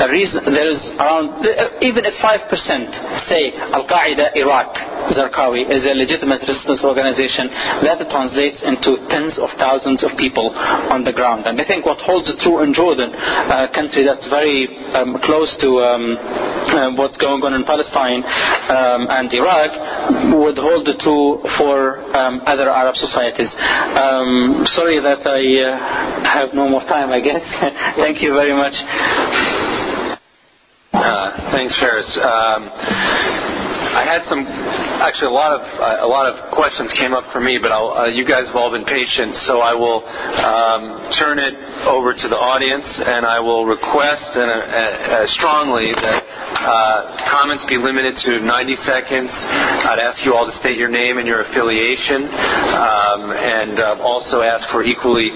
around, even if 5% say Al-Qaeda Iraq, Zarqawi, is a legitimate resistance organization, that translates into tens of thousands of people on the ground. And I think what holds true in Jordan, a country that's very close to what's going on in Palestine and Iraq, would hold true for other Arab societies. Sorry that I have no more time, I guess. Thank you very much. Thanks, Faris. I had a lot of questions came up for me, but you guys have all been patient, so I will turn it over to the audience, and I will request strongly that comments be limited to 90 seconds. I'd ask you all to state your name and your affiliation, and also ask for equally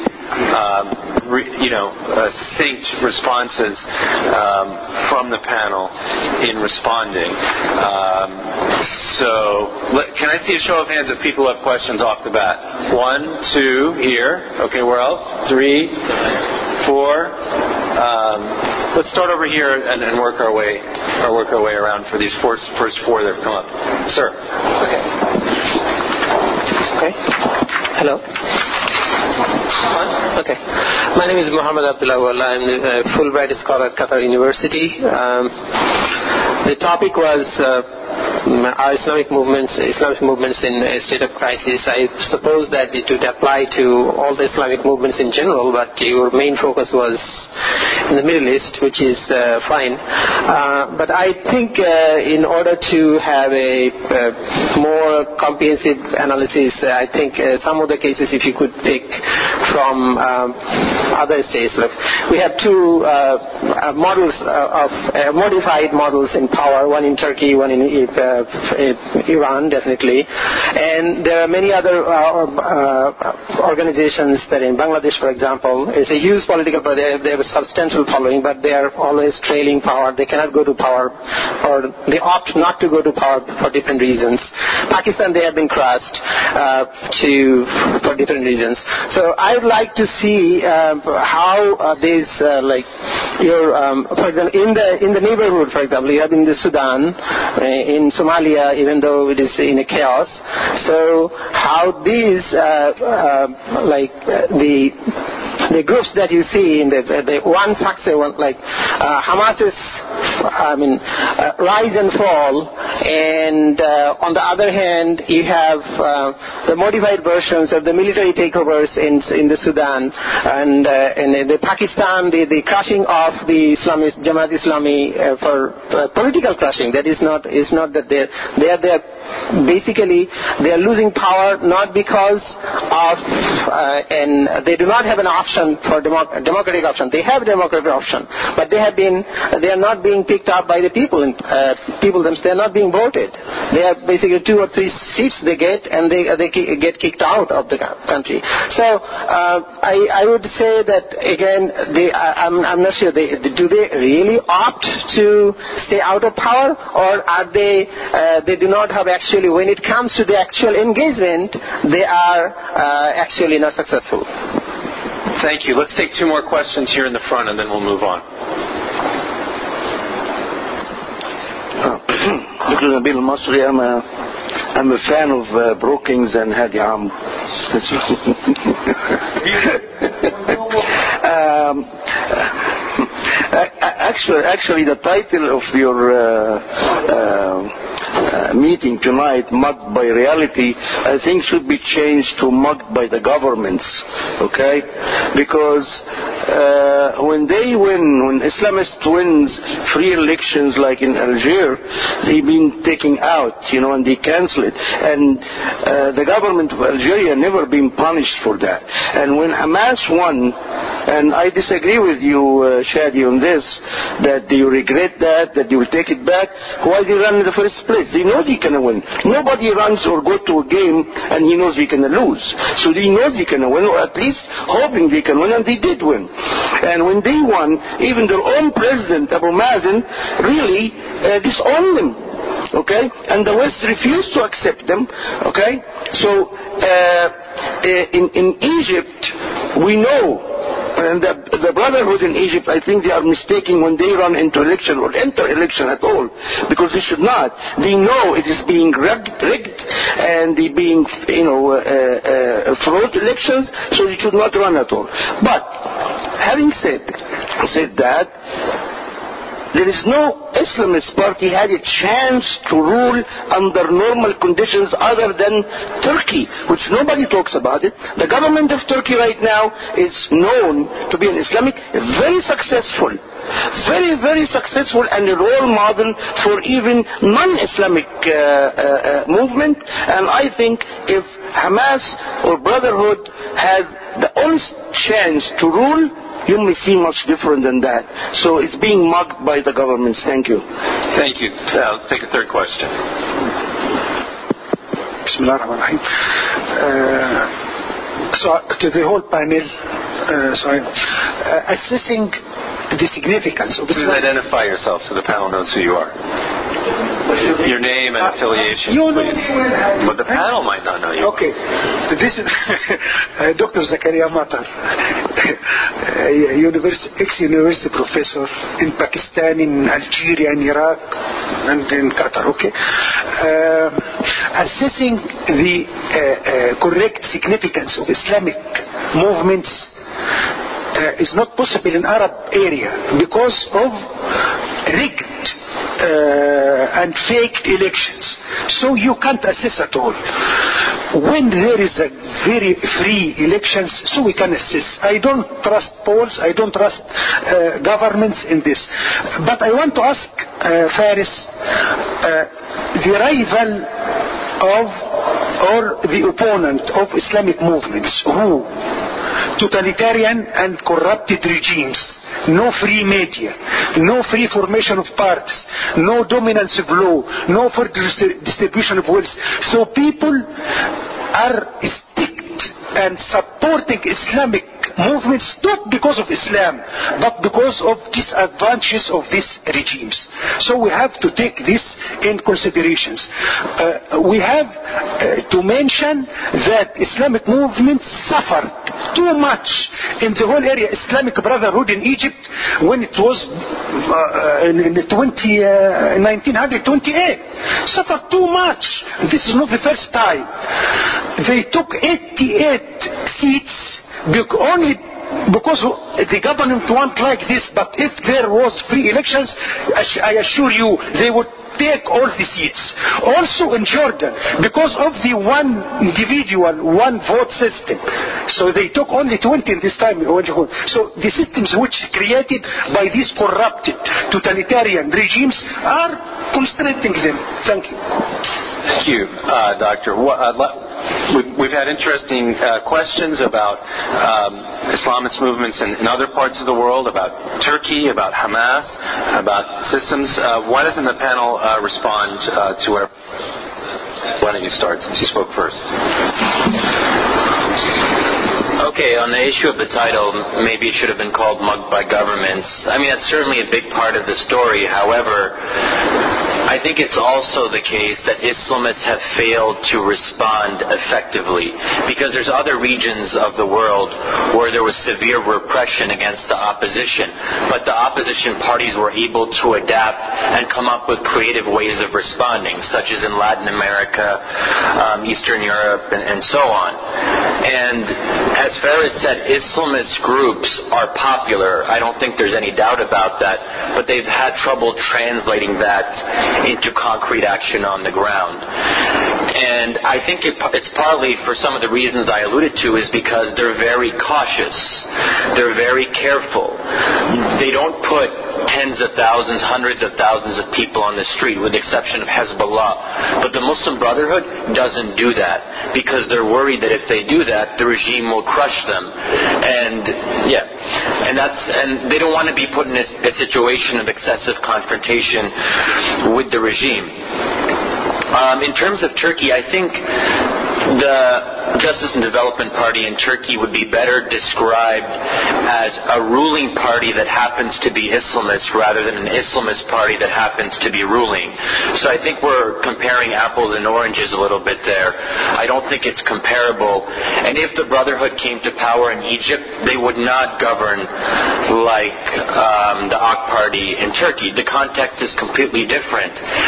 succinct responses from the panel in responding. Can I see a show of hands if people have questions off the bat? 1, 2, here. Okay, where else? 3, 4. Let's start over here and work our way around for these first 4 that have come up. Sir. Okay. Hello. Okay. My name is Muhammad Abdullah Walla. I'm a Fulbright scholar at Qatar University. The topic was our Islamic movements in a state of crisis. I suppose that it would apply to all the Islamic movements in general, but your main focus was in the Middle East, which is fine. But I think in order to have a more comprehensive analysis, I think some of the cases, if you could pick from other states, we have 2 models of modified models in power, one in Turkey, one in Iran, definitely. And there are many other organizations that in Bangladesh, for example, is a huge political power. They have a substantial following, but they are always trailing power. They cannot go to power, or they opt not to go to power for different reasons. Pakistan, they have been crushed for different reasons. So I would like to see how these, for example, in the neighborhood, for example, you have in the Sudan, in Somalia, even though it is in a chaos. So how these, the groups that you see in the one success, Hamas's, rise and fall, and on the other hand, you have the modified versions of the military takeovers in the Sudan, and in the Pakistan, the crushing of the Islamist Jamaat Islami for political crushing. That is not that they are basically they are losing power not because of and they do not have an option for democratic option. They have a democratic option, but they are not being picked up by the people. People themselves, they are not being voted. They are basically 2 or 3 seats they get, and they get kicked out of the country. So I would say that again, I'm not sure. Do they really opt to stay out of power, or are they do not have actually, when it comes to the actual engagement, they are actually not successful? Thank you. Let's take 2 more questions here in the front, and then we'll move on. Dr. Nabil Masri, I'm a fan of Brookings and Hadi Amr. Actually, the title of your meeting tonight, Mugged by Reality, I think should be changed to Mugged by the Governments, okay? Because when Islamists wins free elections like in Algeria, they've been taken out, and they cancel it. And the government of Algeria never been punished for that. And when Hamas won, and I disagree with you, Shadi, on this, that you regret that you will take it back, why they run in the first place? They know they can win. Nobody runs or go to a game and he knows he can lose. So they know they can win, or at least hoping they can win, and they did win. And when they won, even their own president, Abu Mazen, really disowned them. Okay? And the West refused to accept them. Okay? So, in Egypt, we know, and the Brotherhood in Egypt, I think they are mistaken when they run into election or enter election at all, because they should not. They know it is being rigged and they being, fraud elections, so they should not run at all. But, having said that, there is no Islamist party had a chance to rule under normal conditions other than Turkey, which nobody talks about it. The government of Turkey right now is known to be an Islamic, very successful. Very, very successful and a role model for even non-Islamic movement. And I think if Hamas or Brotherhood has the honest chance to rule, you may see much different than that. So it's being mugged by the governments. Thank you. Thank you. Let's take a third question. Bismillah ar-Rahman ar-Rahim. So to the whole panel, assessing the significance of Please identify yourself so the panel knows who you are. Your name and affiliation, you know please. me well. But the panel might not know you. Okay. This is Dr. Zakaria Matar, ex-university professor in Pakistan, in Algeria, in Iraq, and in Qatar. Okay. Assessing the correct significance of Islamic movements is not possible in Arab area because of rigged and faked elections. So you can't assess at all. When there is a very free elections, so we can assess. I don't trust polls, I don't trust governments in this. But I want to ask Faris, the rival of or the opponent of Islamic movements, who totalitarian and corrupted regimes, no free media, no free formation of parties, no dominance of law, no for distribution of wealth. So people are sticked and supporting Islamic movements not because of Islam, but because of disadvantages of these regimes. So we have to take this in considerations. We have to mention that Islamic movements suffered too much in the whole area. Islamic Brotherhood in Egypt, when it was in 1928, suffered too much. This is not the first time. They took 88 seats only because the government want like this. But if there was free elections, I assure you they would take all the seats. Also in Jordan, because of the one individual, one vote system, so they took only 20 in this time. So the systems which created by these corrupted totalitarian regimes are constraining them. Thank you. Thank you, Doctor. We've had interesting questions about Islamist movements in other parts of the world, about Turkey, about Hamas, about systems. Why doesn't the panel respond to whatever? Why don't you start, since you spoke first? Okay, on the issue of the title, maybe it should have been called Mugged by Governments. I mean, that's certainly a big part of the story. However, I think it's also the case that Islamists have failed to respond effectively, because there's other regions of the world where there was severe repression against the opposition, but the opposition parties were able to adapt and come up with creative ways of responding, such as in Latin America, Eastern Europe, and so on. And as Faris said, Islamist groups are popular. I don't think there's any doubt about that, but they've had trouble translating that into concrete action on the ground. And I think it's partly for some of the reasons I alluded to, is because they're very cautious. They're very careful. They don't put tens of thousands, hundreds of thousands of people on the street, with the exception of Hezbollah. But the Muslim Brotherhood doesn't do that, because they're worried that if they do that, the regime will crush them. And they don't want to be put in a situation of excessive confrontation with the regime. In terms of Turkey, I think the Justice and Development Party in Turkey would be better described as a ruling party that happens to be Islamist rather than an Islamist party that happens to be ruling. So I think we're comparing apples and oranges a little bit there. I don't think it's comparable. And if the Brotherhood came to power in Egypt, they would not govern like the AK party in Turkey. The context is completely different.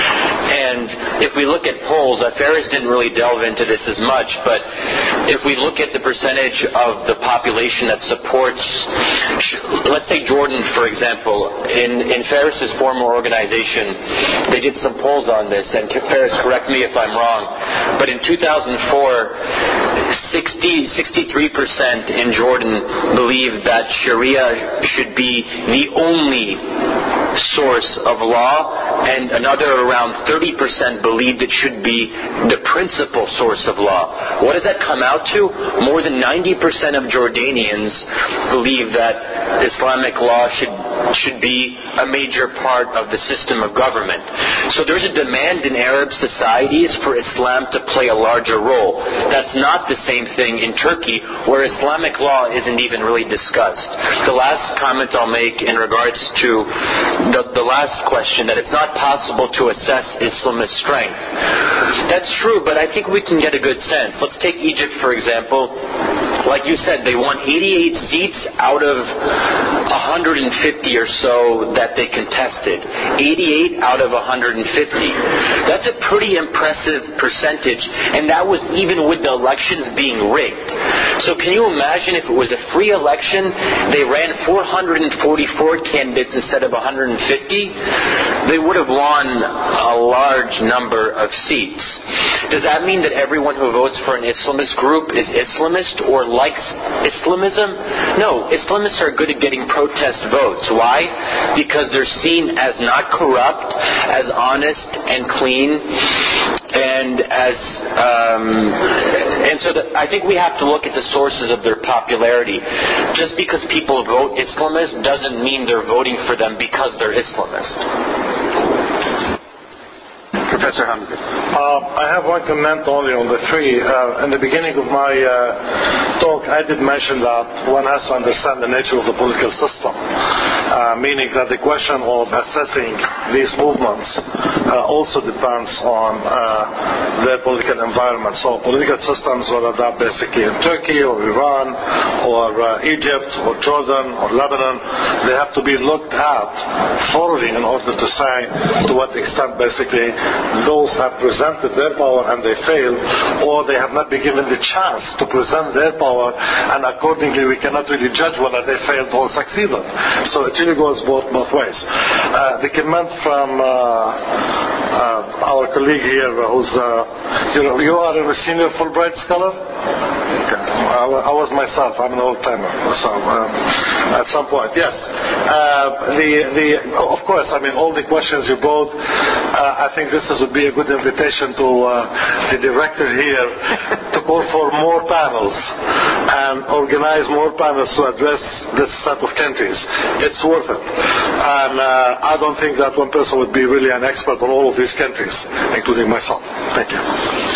And if we look at polls, Ferris didn't really delve into this as much, but if we look at the percentage of the population that supports, let's take Jordan, for example. In Ferris's former organization, they did some polls on this, and Ferris, correct me if I'm wrong, but in 2004, 63% in Jordan believe that Sharia should be the only source of law, and another around 30% believed it should be the principal source of law. What does that come out to? More than 90% of Jordanians believe that Islamic law should be a major part of the system of government. So there's a demand in Arab societies for Islam to play a larger role. That's not the same thing in Turkey, where Islamic law isn't even really discussed. The last comment I'll make in regards to the last question, that it's not possible to assess Islamist strength. That's true, but I think we can get a good sense. Let's take Egypt, for example. Like you said, they won 88 seats out of 150 or so that they contested. 88 out of 150. That's a pretty impressive percentage, and that was even with the elections being rigged. So can you imagine if it was a free election, they ran 444 candidates instead of 150? They would have won a large number of seats. Does that mean that everyone who votes for an Islamist group is Islamist or likes Islamism? No, Islamists are good at getting protest votes. Why? Because they're seen as not corrupt, as honest and clean, and I think we have to look at the sources of their popularity. Just because people vote Islamist doesn't mean they're voting for them because they're Islamist. Professor Hamza. I have one comment only on the three. In the beginning of my talk, I did mention that one has to understand the nature of the political system, meaning that the question of assessing these movements also depends on their political environment. So political systems, whether that basically in Turkey or Iran or Egypt or Jordan or Lebanon, they have to be looked at thoroughly in order to say to what extent basically those have presented their power and they failed, or they have not been given the chance to present their power, and accordingly we cannot really judge whether they failed or succeeded. So it really goes both ways. The comment from our colleague here, who's you are a senior Fulbright scholar? Okay. I was myself. I'm an old timer. So at some point, yes. Of course, I mean all the questions you brought. I think this would be a good invitation to the director here to call for more panels and organize more panels to address this set of countries. It's worth it. And I don't think that one person would be really an expert on all of these countries, including myself. Thank you.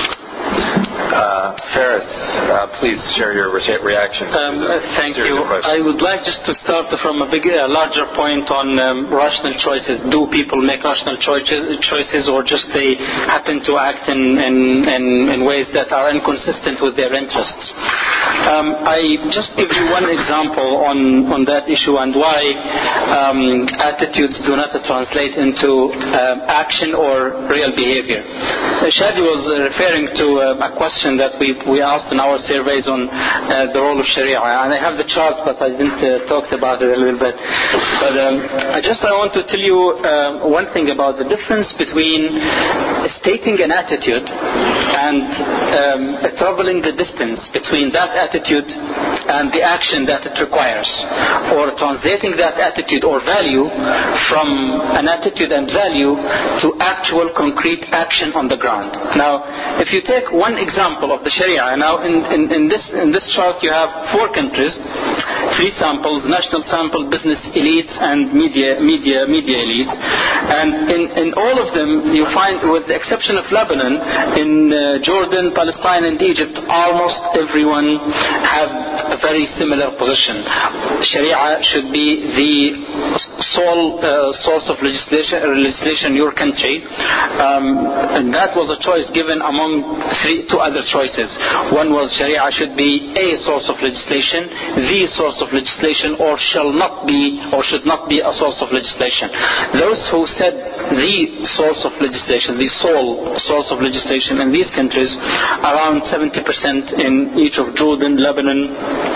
Ferris, please share your reaction. Thank you. I would like just to start from a larger point on rational choices. Do people make rational choices, or just they happen to act in ways that are inconsistent with their interests? I just give you one example on that issue and why attitudes do not translate into action or real behavior. Shadi was referring to a question that we asked in our surveys on the role of Sharia, and I have the chart, but I didn't talk about it a little bit. But I want to tell you one thing about the difference between stating an attitude and traveling the distance between that attitude and the action that it requires, or translating that attitude or value from an attitude and value to actual concrete action on the ground. Now, if you take one example of the Sharia, now in this chart you have 4 countries, 3 samples: national sample, business elites, and media elites. And in all of them, you find, with the exception of Lebanon, in Jordan, Palestine, and Egypt, almost everyone have a very similar position. Sharia should be the sole source of legislation in your country, and that was a choice given among 2 other choices. One was Sharia should be a source of legislation, the source of of legislation or shall not be or should not be a source of legislation. Those who said the source of legislation, the sole source of legislation in these countries, around 70% in each of Jordan, Lebanon,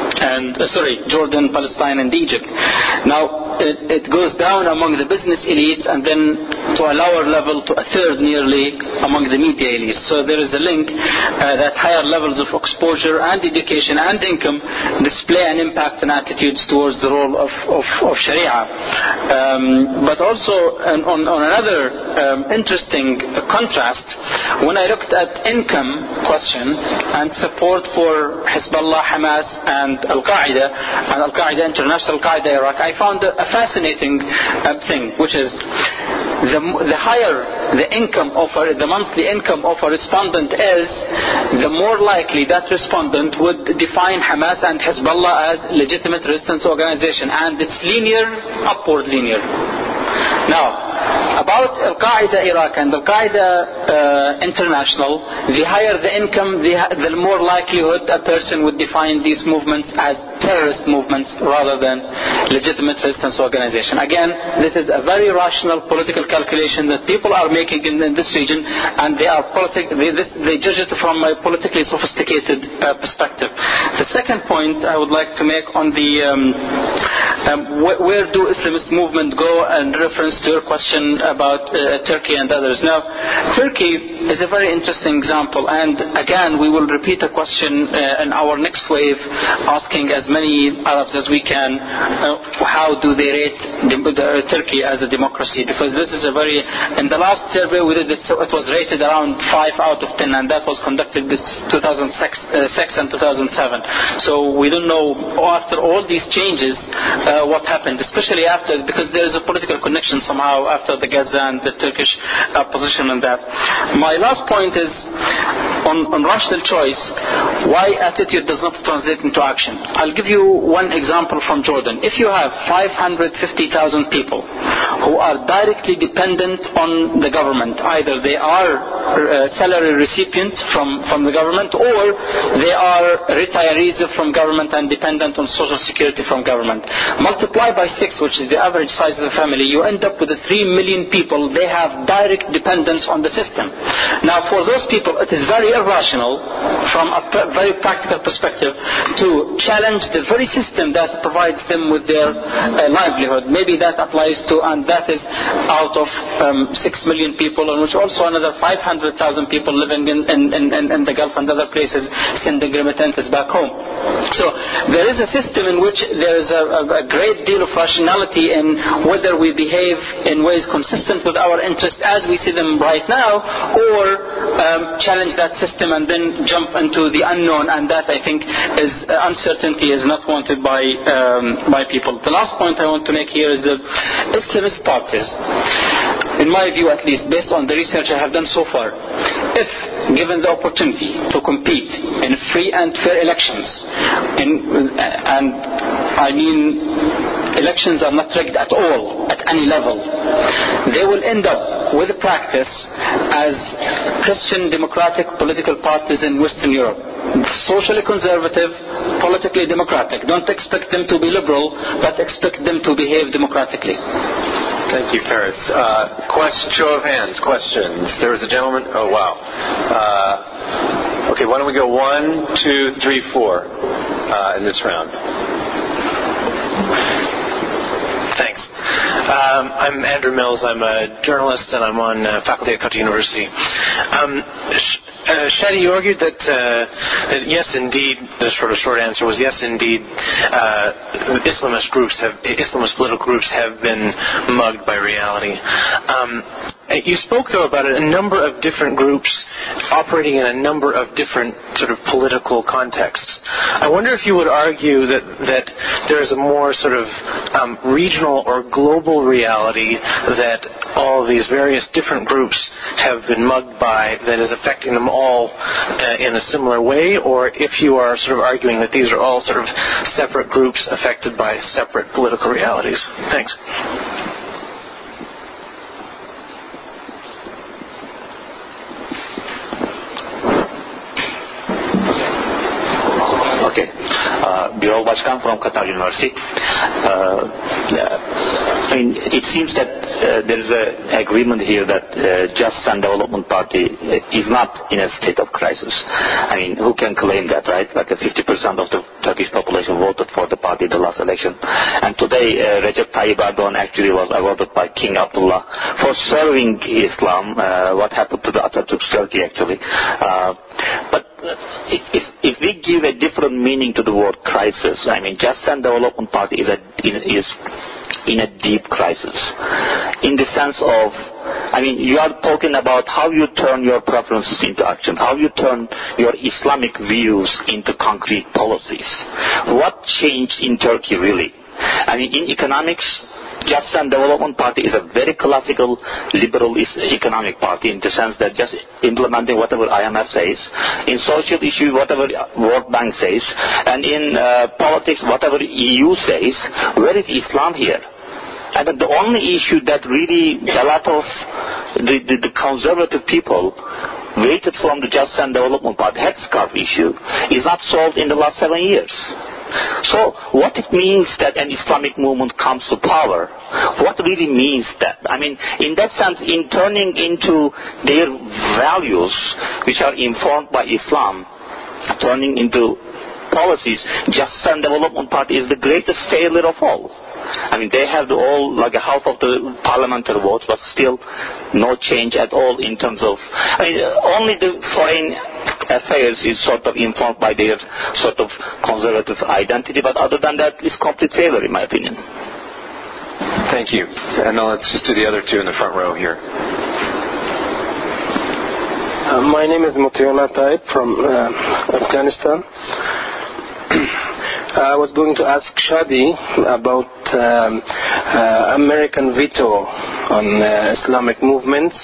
Jordan, Palestine, and Egypt. Now, it goes down among the business elites and then to a lower level, to a third nearly, among the media elites. So there is a link that higher levels of exposure and education and income display an impact on attitudes towards the role of Sharia. But also on another interesting contrast, when I looked at income question and support for Hezbollah, Hamas, and Al-Qaeda, and Al-Qaeda International, Al-Qaeda Iraq, I found a fascinating thing, which is the higher the income of the monthly income of a respondent is, the more likely that respondent would define Hamas and Hezbollah as legitimate resistance organization, and it's upward linear. Now, about Al-Qaeda Iraq and Al-Qaeda International, the higher the income, the more likelihood a person would define these movements as terrorist movements rather than legitimate resistance organization. Again, this is a very rational political calculation that people are making in this region, and they judge it from a politically sophisticated perspective. The second point I would like to make on the where do Islamist movement go, and reference to your question about Turkey and others. Now, Turkey is a very interesting example, and again we will repeat a question in our next wave, asking as many Arabs as we can how do they rate Turkey as a democracy, because this is in the last survey we did, it was rated around 5 out of 10, and that was conducted this 2006 and 2007. So we don't know after all these changes what happened, especially because there is a political connection somehow after the Gaza and the Turkish position on that. My last point is on rational choice, why attitude does not translate into action. I'll give you one example from Jordan. If you have 550,000 people who are directly dependent on the government, either they are salary recipients from the government, or they are retirees from government and dependent on social security from government, multiply by 6, which is the average size of the family, you end up with 3 million people. They have direct dependence on the system. Now, for those people, it is very irrational from a very practical perspective to challenge the very system that provides them with their livelihood. Maybe that applies to, and that is out of 6 million people, on which also another 500,000 people living in the Gulf and other places sending remittances back home. So there is a system in which there is a great deal of rationality in whether we behave in ways consistent with our interests as we see them right now, or challenge that system and then jump into the unknown, and that I think is uncertainty is not wanted by people. The last point I want to make here is the Islamist parties, in my view at least, based on the research I have done so far, if given the opportunity to compete in free and fair elections, and I mean elections are not rigged at all, at any level, they will end up with a practice as Christian democratic political parties in Western Europe. Socially conservative, politically democratic. Don't expect them to be liberal, but expect them to behave democratically. Thank you, Paris. Show of hands, questions. There was a gentleman. Oh, wow. Okay, why don't we go 1, 2, 3, 4 in this round. Thanks. I'm Andrew Mills. I'm a journalist, and I'm on faculty at Qatar University. Shadi, you argued that yes, indeed, the short answer was yes, indeed, Islamist political groups have been mugged by reality. You spoke, though, about a number of different groups operating in a number of different sort of political contexts. I wonder if you would argue that there is a more sort of regional or global reality that all of these various different groups have been mugged by that is affecting them all in a similar way, or if you are sort of arguing that these are all sort of separate groups affected by separate political realities. Thanks. Birol Başkan from Qatar University. It seems that there is an agreement here that Justice and Development Party is not in a state of crisis. Who can claim that, right? Like 50% of the Turkish population voted for the party in the last election. And today, Recep Tayyip Erdogan actually was awarded by King Abdullah for serving Islam. What happened to the Atatürk's Turkey, actually. But if we give a different meaning to the word crisis, Justice and Development Party is in a deep crisis. In the sense of, you are talking about how you turn your preferences into action, how you turn your Islamic views into concrete policies. What changed in Turkey, really? In economics, Justice and Development Party is a very classical liberal economic party in the sense that just implementing whatever IMF says, in social issues whatever World Bank says, and in politics whatever EU says. Where is Islam here? And the only issue that really a lot of the conservative people waited from the Justice and Development Party, headscarf issue, is not solved in the last 7 years. So what it means that an Islamic movement comes to power, what really means that? In that sense, in turning into their values, which are informed by Islam, turning into policies, Justice and Development Party is the greatest failure of all. They have all, like half of the parliamentary votes, but still no change at all in terms of, only the foreign affairs is sort of informed by their sort of conservative identity, but other than that, it's complete failure in my opinion. Thank you. And now let's just do the other two in the front row here. My name is Mutiyullah Taib from Afghanistan. I was going to ask Shadi about American veto on Islamic movements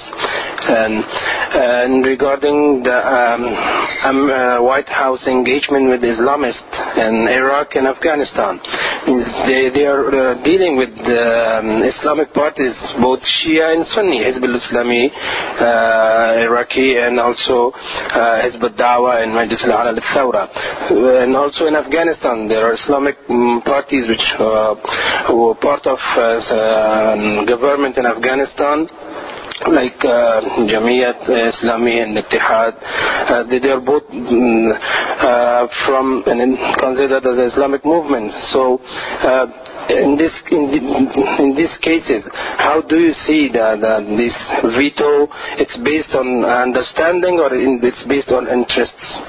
and regarding the White House engagement with Islamists in Iraq and Afghanistan. They are dealing with Islamic parties, both Shia and Sunni, Hizb al-Islami, Iraqi, and also Hizb al-Dawah and Majlis al-Ala al-Thawra. And also in Afghanistan, there are Islamic parties which were part of government in Afghanistan, like Jamiat Islami and Ittihad. They are both from and considered as an Islamic movement. So in these cases, how do you see that this veto? It's based on understanding, or it's based on interests?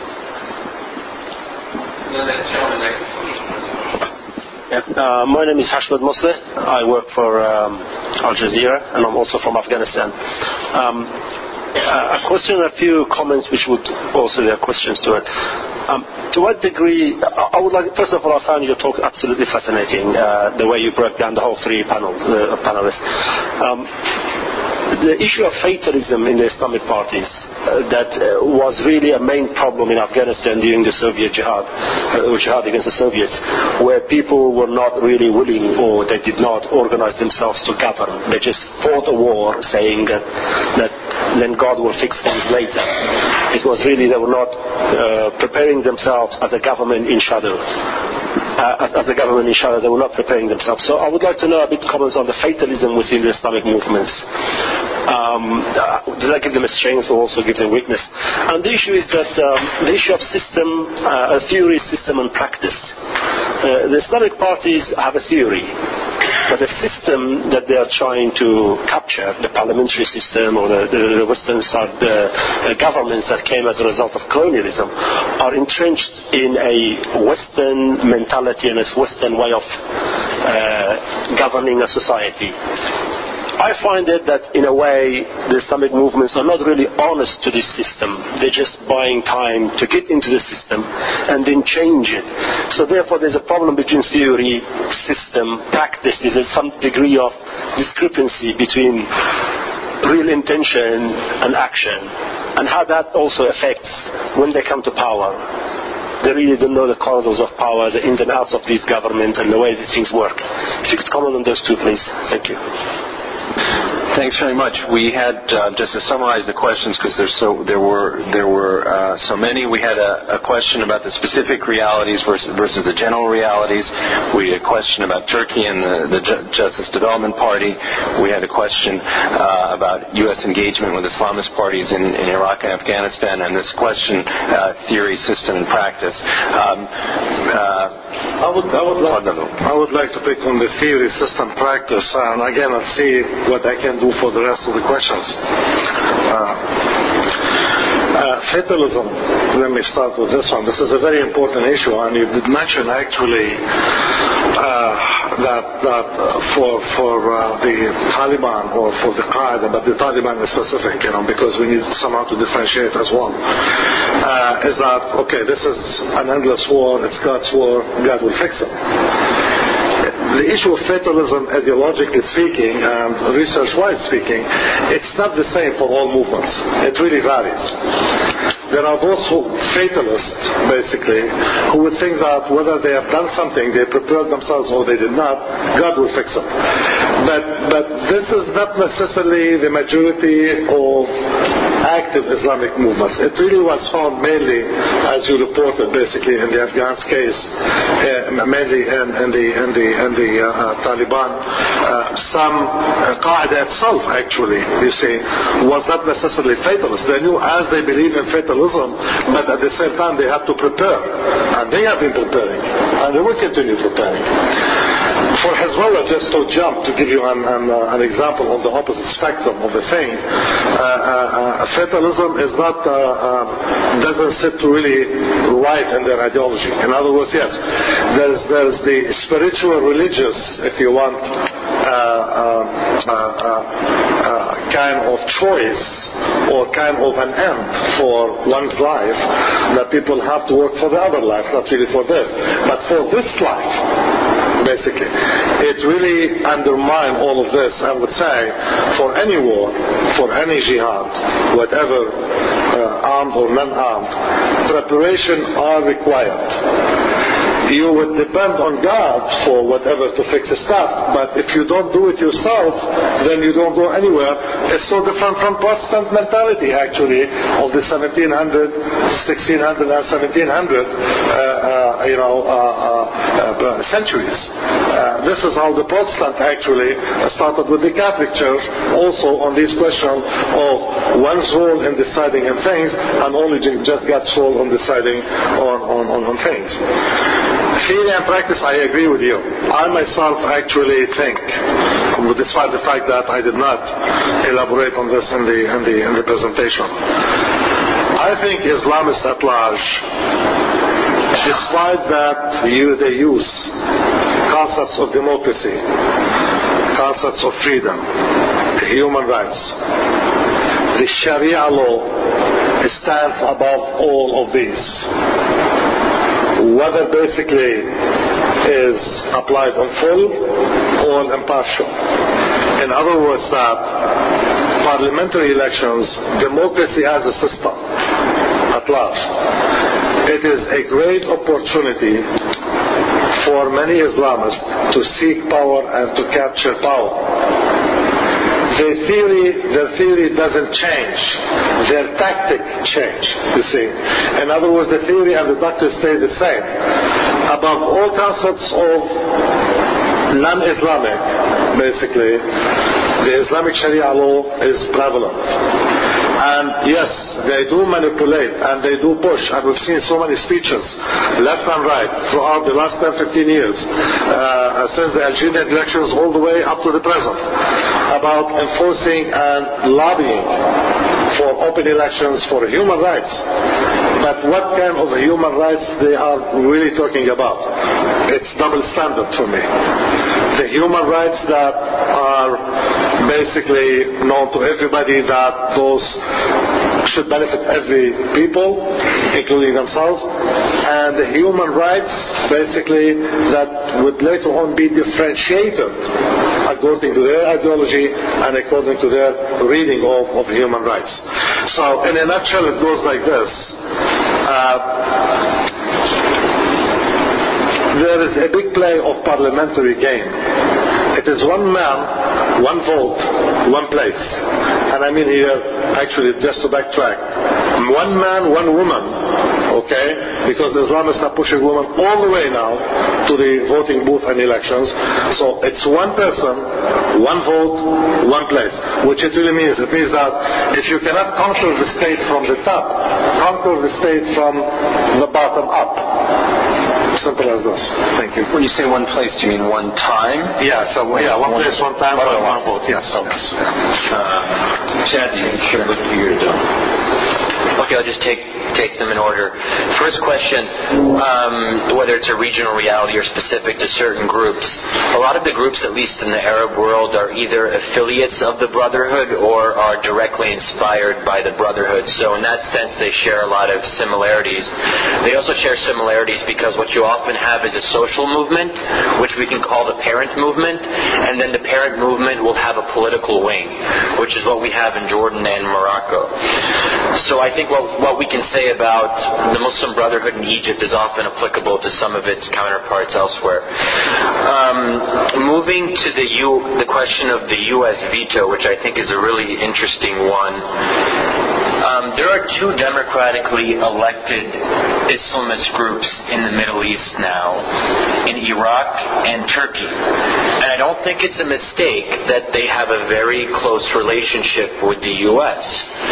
My name is Hashmad Mosleh. I work for Al Jazeera, and I'm also from Afghanistan. A question and a few comments which would also be questions to it. To what degree, I would like, first of all, I found your talk absolutely fascinating, the way you broke down the whole three panelists. The issue of fatalism in the Islamic parties that was really a main problem in Afghanistan during the Soviet jihad, jihad against the Soviets, where people were not really willing, or they did not organize themselves to govern. They just fought a war saying that then God will fix things later. It was really, they were not preparing themselves as a government in shadow. As a government in shadow, they were not preparing themselves. So I would like to know a bit comments on the fatalism within the Islamic movements. Does that give them a strength or also give them weakness? And the issue is that the issue of system, theory, system and practice. The Islamic parties have a theory, but the system that they are trying to capture, the parliamentary system or the Western side governments that came as a result of colonialism, are entrenched in a Western mentality and a Western way of governing a society. I find it that in a way the Islamic movements are not really honest to this system. They're just buying time to get into the system and then change it. So therefore there's a problem between theory, system, practice. There's some degree of discrepancy between real intention and action, and how that also affects when they come to power. They really don't know the corridors of power, the ins and outs of these government and the way these things work. If you could comment on those two, please. Thank you. Thanks very much. We had, just to summarize the questions, because there were so many, we had a question about the specific realities versus the general realities. We had a question about Turkey and the Justice Development Party. We had a question about U.S. engagement with Islamist parties in Iraq and Afghanistan, and this question, theory, system, and practice. I would like to pick on the theory, system, practice, and again, I'll see what I can do for the rest of the questions. Fatalism, let me start with this one. This is a very important issue, and you did mention actually that for the Taliban or for the Qaeda, but the Taliban is specific, because we need somehow to differentiate as well, is that, okay, this is an endless war, it's God's war, God will fix it. The issue of fatalism, ideologically speaking and research-wise speaking, it's not the same for all movements. It really varies. There are those fatalists, basically, who would think that whether they have done something, they prepared themselves or they did not, God will fix it. But this is not necessarily the majority of active Islamic movements. It really was found mainly, as you reported, basically in the Afghan case, mainly in the Taliban. Some Qaeda itself, actually, you see, was not necessarily fatalist. They knew as they believe in fatalism, but at the same time they have to prepare, and they have been preparing, and they will continue preparing. For Hezbollah, just to jump, to give you an example on the opposite spectrum of the thing, fatalism is not, doesn't sit really right in their ideology. In other words, yes, there's the spiritual religious, if you want, kind of choice or kind of an end for one's life, that people have to work for the other life, not really for this. But for this life, basically, it really undermines all of this. I would say, for any war, for any jihad, whatever armed or non-armed, preparation are required. You would depend on God for whatever to fix the stuff, but if you don't do it yourself, then you don't go anywhere. It's so different from Protestant mentality, actually, of the 1600 and 1700 centuries. This is how the Protestant actually started with the Catholic Church, also on this question of one's role in deciding on things, and only just God's role on deciding on things. Theory and practice, I agree with you. I myself actually think, despite the fact that I did not elaborate on this in the presentation, I think Islamists at large, despite that they use concepts of democracy, concepts of freedom, human rights, the Sharia law stands above all of these. Whether basically is applied in full or impartial. In other words, that parliamentary elections, democracy as a system at large, it is a great opportunity for many Islamists to seek power and to capture power. Their theory doesn't change. Their tactic change, you see. In other words, the theory and the doctrine stay the same. Above all concepts of non-Islamic, basically, the Islamic Sharia law is prevalent. And yes, they do manipulate and they do push, and we've seen so many speeches, left and right, throughout the last 10-15 years, since the Algerian elections all the way up to the present, about enforcing and lobbying for open elections, for human rights. But what kind of human rights they are really talking about? It's double standard for me. The human rights that are basically known to everybody, that those should benefit every people, including themselves, and the human rights basically that would later on be differentiated according to their ideology and according to their reading of human rights. So in a nutshell, it goes like this. There is a big play of parliamentary game. It is one man, one vote, one place. And I mean here, actually, just to backtrack, one man, one woman, okay? Because Islamists are pushing women all the way now to the voting booth and elections. So it's one person, one vote, one place. Which it really means. It means that if you cannot conquer the state from the top, conquer the state from the bottom up. Simple as this. Thank you. When you say one place, do you mean one time? Yeah, so one place, one time, one vote, yes. Chad, you should look for your done. Okay, I'll just take them in order. First question, whether it's a regional reality or specific to certain groups. A lot of the groups, at least in the Arab world, are either affiliates of the Brotherhood or are directly inspired by the Brotherhood. So in that sense, they share a lot of similarities. They also share similarities because what you often have is a social movement, which we can call the parent movement, and then the parent movement will have a political wing, which is what we have in Jordan and Morocco. So I think what we can say about the Muslim Brotherhood in Egypt is often applicable to some of its counterparts elsewhere. Moving to the question of the U.S. veto, which I think is a really interesting one. There are two democratically elected Islamist groups in the Middle East now, in Iraq and Turkey. And I don't think it's a mistake that they have a very close relationship with the U.S.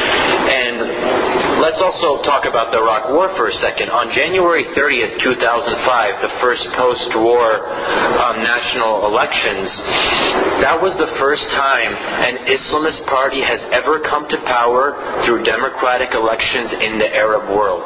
And let's also talk about the Iraq War for a second. On January 30th, 2005, the first post-war national elections, that was the first time an Islamist party has ever come to power through democratic elections in the Arab world.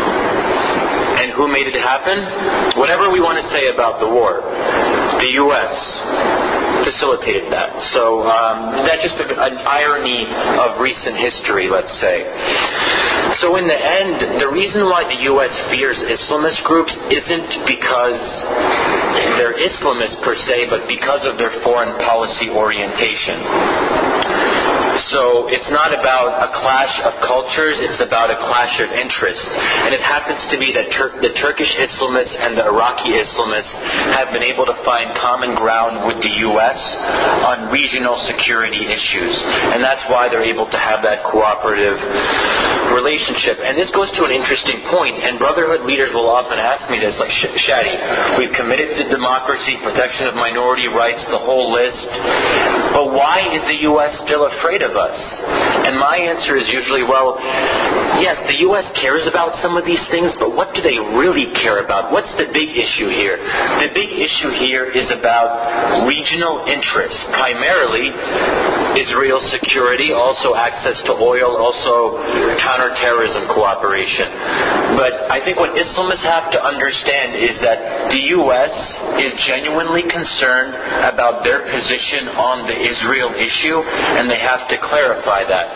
And who made it happen? Whatever we want to say about the war, the U.S. facilitated that. So that's just an irony of recent history, let's say. So in the end, the reason why the U.S. fears Islamist groups isn't because they're Islamists per se, but because of their foreign policy orientation. So it's not about a clash of cultures, it's about a clash of interests. And it happens to be that the Turkish Islamists and the Iraqi Islamists have been able to find common ground with the U.S. on regional security issues. And that's why they're able to have that cooperative relationship. And this goes to an interesting point, and Brotherhood leaders will often ask me this, like, Shadi, we've committed to democracy, protection of minority rights, the whole list, but why is the U.S. still afraid of us? And my answer is usually, well, yes, the U.S. cares about some of these things, but what do they really care about? What's the big issue here? The big issue here is about regional interests, primarily Israel's security, also access to oil, also counterterrorism cooperation. But I think what Islamists have to understand is that the U.S. is genuinely concerned about their position on the Israel issue, and they have to clarify that.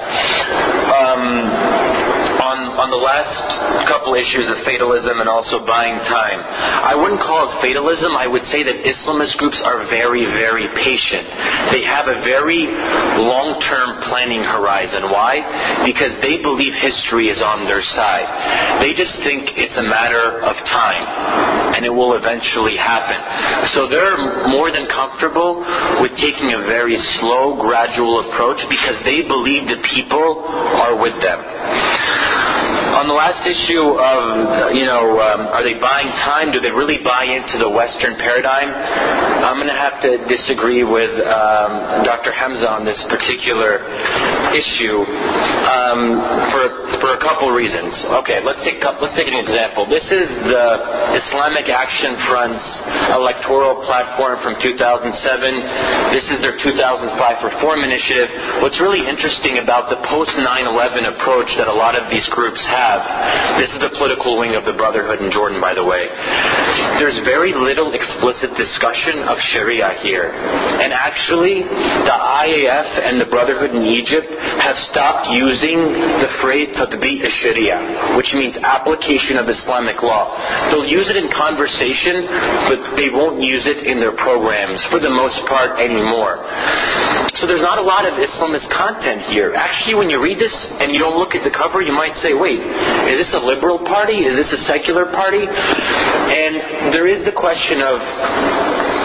On the last couple issues of fatalism and also buying time, I wouldn't call it fatalism. I would say that Islamist groups are very, very patient. They have a very long-term planning horizon. Why? Because they believe history is on their side. They just think it's a matter of time, and it will eventually happen. So they're more than comfortable with taking a very slow, gradual approach because they believe the people are with them. On the last issue of, are they buying time? Do they really buy into the Western paradigm? I'm going to have to disagree with Dr. Hamza on this particular issue for a couple reasons. Okay, let's take an example. This is the Islamic Action Front's electoral platform from 2007. This is their 2005 Reform Initiative. What's really interesting about the post-9/11 approach that a lot of these groups have, this is the political wing of the Brotherhood in Jordan, by the way, there's very little explicit discussion of Sharia here. And actually, the IAF and the Brotherhood in Egypt have stopped using the phrase Tatbiq al-Sharia, which means application of Islamic law. They'll use it in conversation, but they won't use it in their programs, for the most part, anymore. So there's not a lot of Islamist content here. Actually, when you read this and you don't look at the cover, you might say, wait, is this a liberal party? Is this a secular party? And there is the question of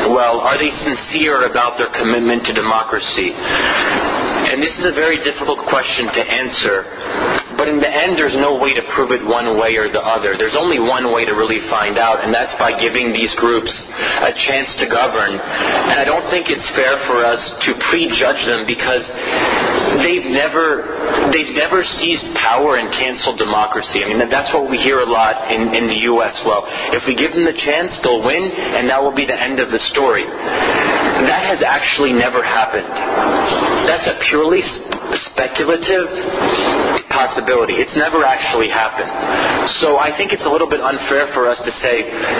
well, are they sincere about their commitment to democracy? And this is a very difficult question to answer. But in the end, there's no way to prove it one way or the other. There's only one way to really find out, and that's by giving these groups a chance to govern. And I don't think it's fair for us to prejudge them because they've never seized power and canceled democracy. I mean, that's what we hear a lot in the U.S. Well, if we give them the chance, they'll win, and that will be the end of the story. That has actually never happened. That's a purely speculative possibility. It's never actually happened. So I think it's a little bit unfair for us to say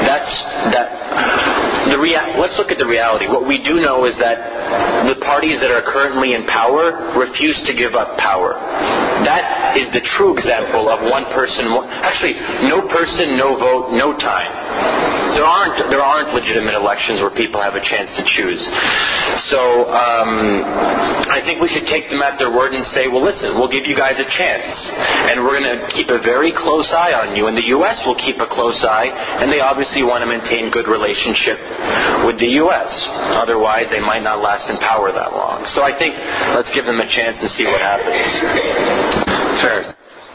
let's look at the reality. What we do know is that the parties that are currently in power refuse to give up power. That is the true example of one person. Actually, no person, no vote, no time. There aren't legitimate elections where people have a chance to choose. So I think we should take them at their word and say, well, listen, we'll give you guys a chance, and we're going to keep a very close eye on you. And the U.S. will keep a close eye, and they obviously want to maintain good relationship with the U.S. Otherwise, they might not last in power that long. So I think let's give them a chance and see what happens. Fair.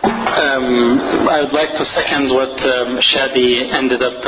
I would like to second what Shadi ended up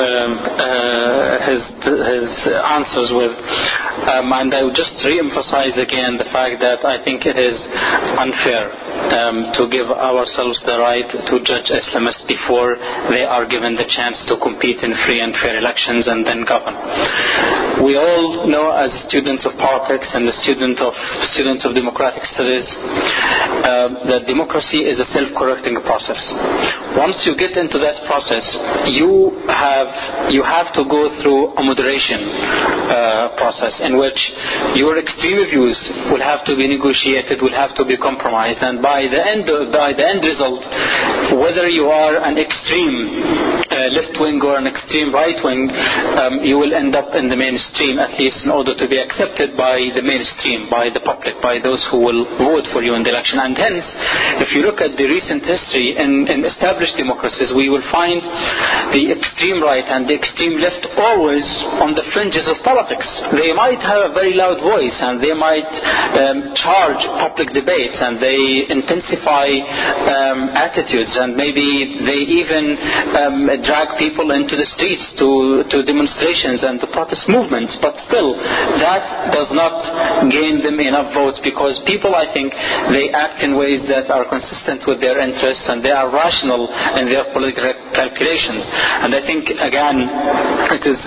his answers with, and I would just re-emphasize again the fact that I think it is unfair to give ourselves the right to judge Islamists before they are given the chance to compete in free and fair elections and then govern. We all know, as students of politics and the students of democratic studies, that democracy is a self-correcting process. Once you get into that process, you have to go through a moderation process in which your extreme views will have to be negotiated, will have to be compromised, and by the end result, whether you are an extreme left wing or an extreme right wing, you will end up in the mainstream, at least in order to be accepted by the mainstream, by the public, by those who will vote for you in the election. And hence, if you look at the recent history in established democracies, we will find the extreme right and the extreme left always on the fringes of politics. They might have a very loud voice, and they might charge public debates, and they intensify attitudes, and maybe they even drag people into the streets to demonstrations and to protest movements. But still, that does not gain them enough votes, because people, I think, they act in ways that are consistent with their interests, and they are rational in their political calculations. And I think, again, it is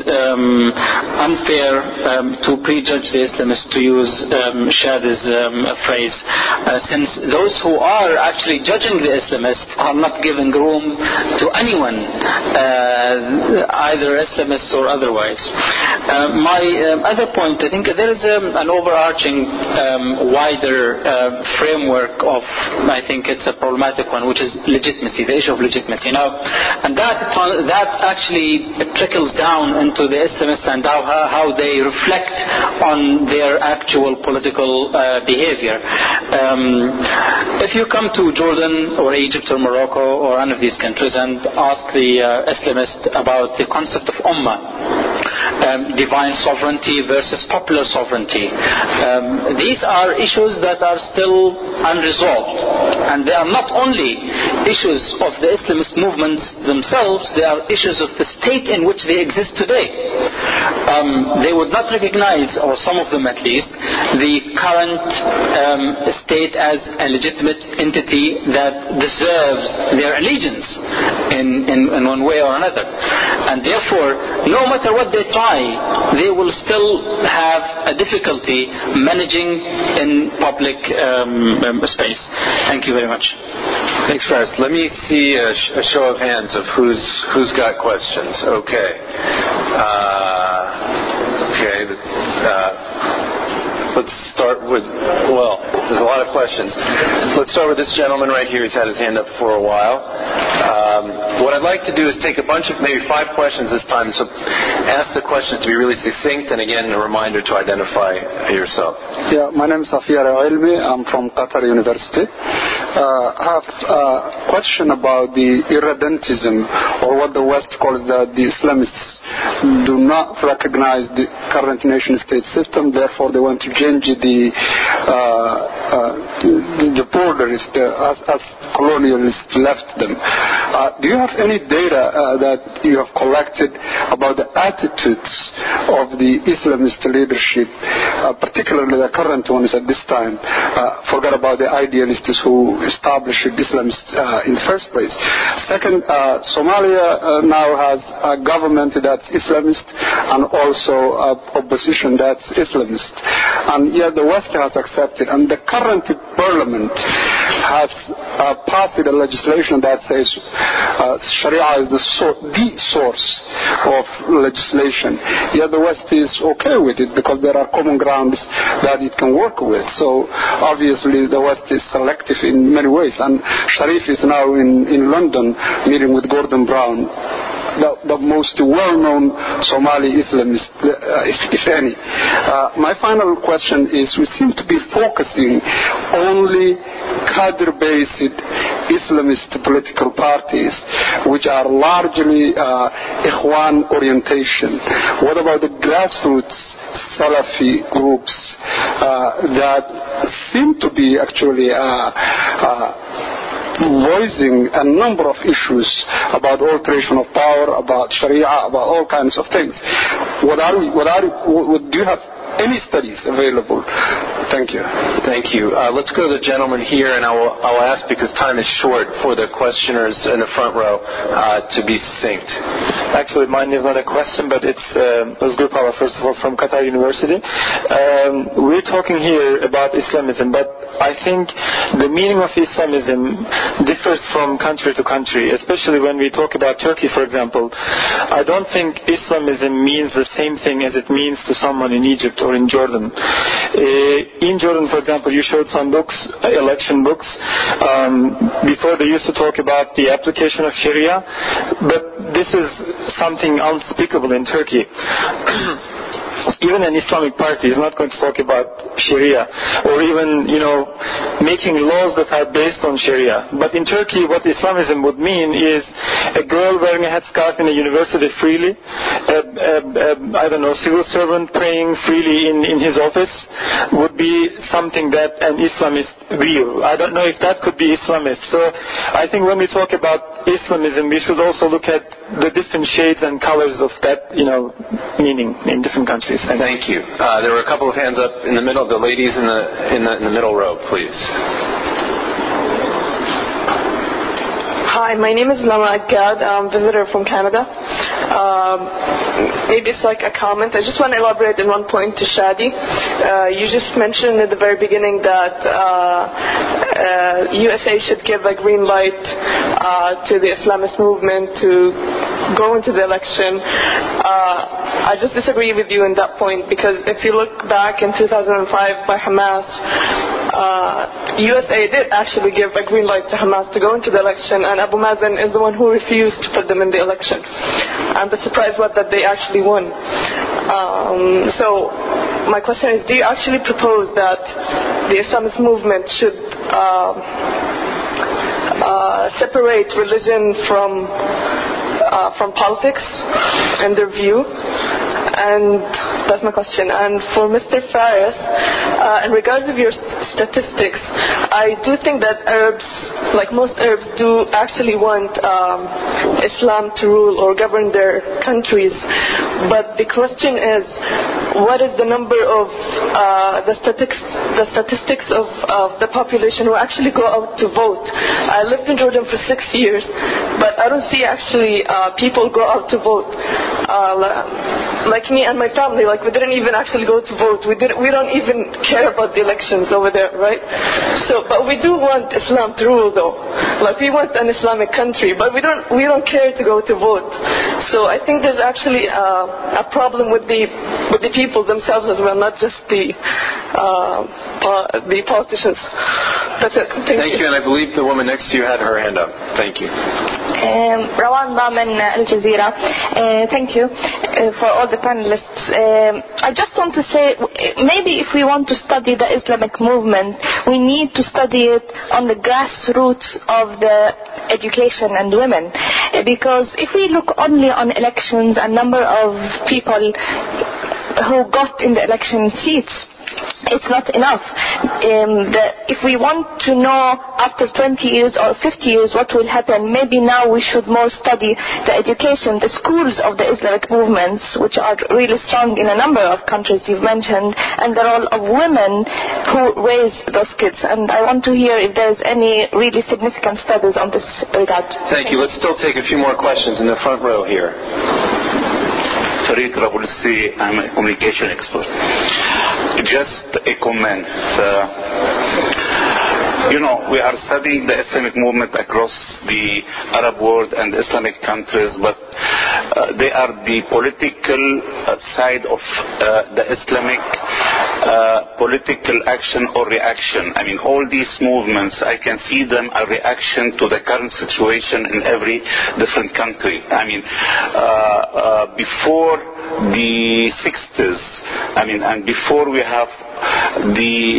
unfair to prejudge the Islamists, to use Shadi's phrase, since those who are actually judging the Islamists are not giving room to anyone, either Islamists or otherwise. My other point, I think there is an overarching wider framework of, I think it's a problematic one, which is legitimacy, the issue of legitimacy. Now, and that actually trickles down into the Islamists and how they reflect on their actual political behavior. If you come to Jordan or Egypt or Morocco or any of these countries and ask the Islamist about the concept of ummah, divine sovereignty versus popular sovereignty, these are issues that are still unresolved, and they are not only issues of the Islamist movements themselves, they are issues of the state in which they exist today. They would not recognize, or some of them at least, the current state as a legitimate entity that deserves their allegiance in one way or another. And therefore, no matter what they try, they will still have a difficulty managing in public space. Thank you very much. Thanks, Faris. Let me see a show of hands of who's got questions. Okay. Let's start with, well, there's a lot of questions. Let's start with this gentleman right here. He's had his hand up for a while. What I'd like to do is take a bunch of, maybe 5 questions this time, so ask the questions to be really succinct, and again, a reminder to identify yourself. Yeah, my name is Safia Railbi. I'm from Qatar University. I have a question about the irredentism, or what the West calls the Islamists. do not recognize the current nation-state system. Therefore, they want to change the borders as colonialists left them. Do you have any data that you have collected about the attitudes of the Islamist leadership, particularly the current ones at this time? Forget about the idealists who established Islamists in the first place. Second, Somalia now has a government that's Islamist and also opposition that's Islamist. And yet the West has accepted, and the current parliament has passed a legislation that says Sharia is the source of legislation. Yet the West is okay with it because there are common grounds that it can work with. So obviously the West is selective in many ways. And Sharif is now in London meeting with Gordon Brown, the most well-known Somali Islamist, if any. My final question is, we seem to be focusing only cadre-based Islamist political parties, which are largely Ikhwan orientation. What about the grassroots Salafi groups that seem to be actually voicing a number of issues about alteration of power, about Sharia, about all kinds of things? Do you have any studies available? Thank you. Thank you. Let's go to the gentleman here, and I'll ask, because time is short, for the questioners in the front row to be succinct. Actually, mine is not a question, but it's Özgür Pala, first of all, from Qatar University. We're talking here about Islamism, but I think the meaning of Islamism differs from country to country, especially when we talk about Turkey, for example. I don't think Islamism means the same thing as it means to someone in Egypt or in Jordan. In Jordan, for example, you showed some books, election books. Before they used to talk about the application of Sharia, but this is something unspeakable in Turkey. Even an Islamic party is not going to talk about Sharia or even, making laws that are based on Sharia. But in Turkey, what Islamism would mean is a girl wearing a headscarf in a university freely, civil servant praying freely in his office would be something that an Islamist view. I don't know if that could be Islamist. So I think when we talk about Islamism, we should also look at the different shades and colors of that, meaning in different countries. Thank you. There were a couple of hands up in the middle. The ladies in the middle row, please. Hi, my name is Lama Agad. I'm a visitor from Canada. Maybe it's like a comment. I just want to elaborate on one point to Shadi. You just mentioned at the very beginning that USA should give a green light to the Islamist movement to go into the election. I just disagree with you on that point, because if you look back in 2005 by Hamas, USA did actually give a green light to Hamas to go into the election, and Abu Mazen is the one who refused to put them in the election. And the surprise was that they actually won. So my question is, do you actually propose that the Islamist movement should separate religion from politics and their view? And that's my question. And for Mr. Faris, in regards of your statistics, I do think that Arabs, like most Arabs, do actually want Islam to rule or govern their countries. But the question is, what is the number of the statistics of the population who actually go out to vote? I lived in Jordan for 6 years, but I don't see actually people go out to vote. Like me and my family, we didn't even actually go to vote. We don't even care about the elections over there, right? So, but we do want Islam to rule, though. We want an Islamic country, but we don't care to go to vote. So I think there's actually a problem with the people themselves as well, not just the politicians. That's it. Thank you. And I believe the woman next to you had her hand up. Thank you. Rawan Daman, Al Jazeera. Thank you for all the panelists. I just want to say, maybe if we want to study the Islamic movement, we need to study it on the grassroots of the education and women. Because if we look only on elections and number of people who got in the election seats, it's not enough. If we want to know after 20 years or 50 years what will happen, maybe now we should more study the education, the schools of the Islamic movements, which are really strong in a number of countries you've mentioned, and the role of women who raise those kids. And I want to hear if there's any really significant studies on this regard. Thank you. Let's still take a few more questions in the front row here. Farid Rabulsi, I'm a communication expert. Just a comment. We are studying the Islamic movement across the Arab world and Islamic countries, but they are the political side of the Islamic political action or reaction. I mean, all these movements, I can see them a reaction to the current situation in every different country. I mean, before the 60s, and before we have the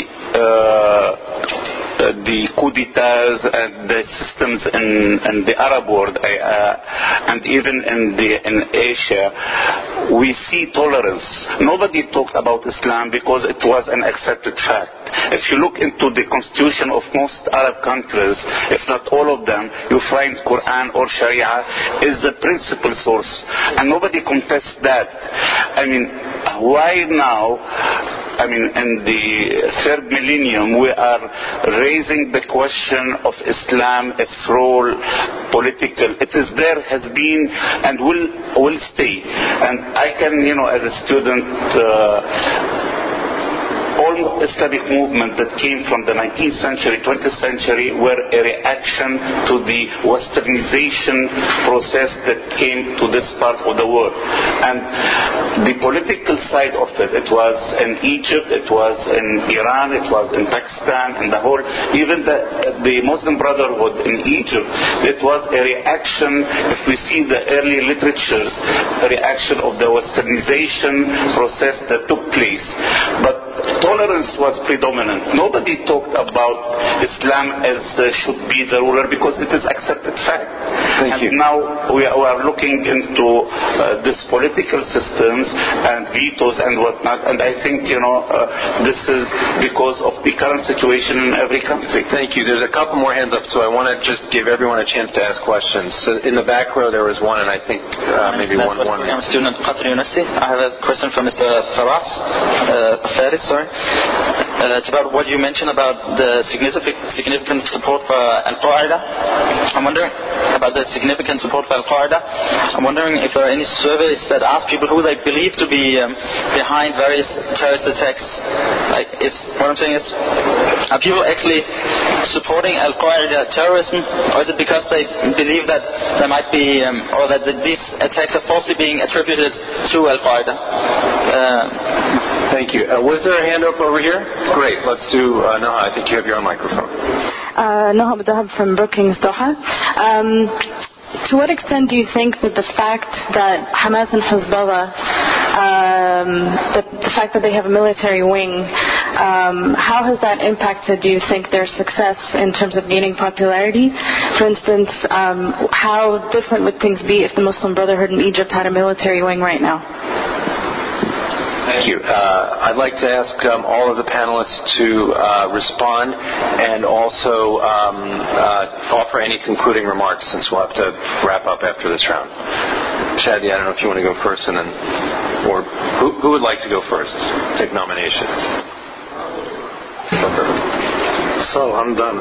coup d'etats and the systems in the Arab world and even in Asia, we see tolerance. Nobody talked about Islam because it was an accepted fact. If you look into the constitution of most Arab countries, if not all of them, you find Quran or Sharia is the principal source, and nobody contests that. Why now? In the third millennium, we are raising the question of Islam, its role, political. It is there, has been, and will stay. And I can, as a student, all Islamic movement that came from the 19th century, 20th century were a reaction to the westernization process that came to this part of the world. And the political side of it was in Egypt, it was in Iran, it was in Pakistan, and the whole, even the Muslim Brotherhood in Egypt, it was a reaction, if we see the early literatures, a reaction of the westernization process that took place. But tolerance was predominant. Nobody talked about Islam as should be the ruler because it is accepted fact. Thank you. Now we are looking into this political systems and vetoes and whatnot, and I think this is because of the current situation in every country. Thank you. There's a couple more hands up, so I want to just give everyone a chance to ask questions. So in the back row there was one, and I think maybe one. I'm a student at Qatar University. I have a question for Mr. Faris. It's about what you mentioned about the significant support for Al-Qaeda. I'm wondering about the significant support for Al-Qaeda. I'm wondering if there are any surveys that ask people who they believe to be behind various terrorist attacks. What I'm saying is, are people actually supporting Al-Qaeda terrorism, or is it because they believe that there might be, or that these attacks are falsely being attributed to Al-Qaeda? Thank you. Was there a hand up over here? Great. Let's do Noha. I think you have your own microphone. Noha Abdahab from Brookings, Doha. To what extent do you think that the fact that Hamas and Hezbollah, the fact that they have a military wing, how has that impacted, do you think, their success in terms of gaining popularity? For instance, how different would things be if the Muslim Brotherhood in Egypt had a military wing right now? Thank you. I'd like to ask all of the panelists to respond and also offer any concluding remarks, since we'll have to wrap up after this round. Shadi, I don't know if you want to go first, and then, or who would like to go first? Take nominations. So I'm done.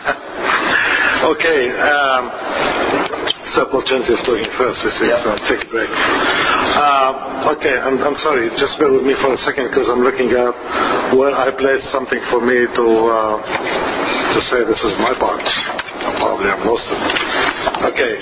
Okay. It's the opportunity of talking first, you see, so I'll take a break. Okay, I'm sorry, just bear with me for a second because I'm looking at where I placed something for me to say this is my part. Probably I've lost it. Okay.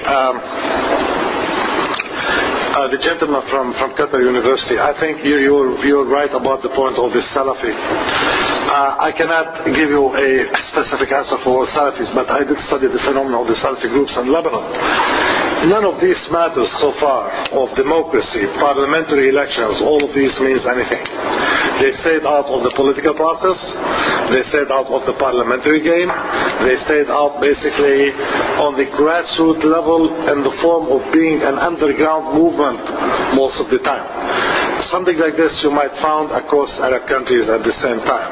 The gentleman from Qatar University, I think you're right about the point of the Salafi. I cannot give you a specific answer for all Salafis, but I did study the phenomenon of the Salafi groups in Lebanon. None of these matters so far of democracy, parliamentary elections, all of these means anything. They stayed out of the political process. They stayed out of the parliamentary game. They stayed out basically on the grassroots level in the form of being an underground movement most of the time. Something like this you might find across Arab countries at the same time.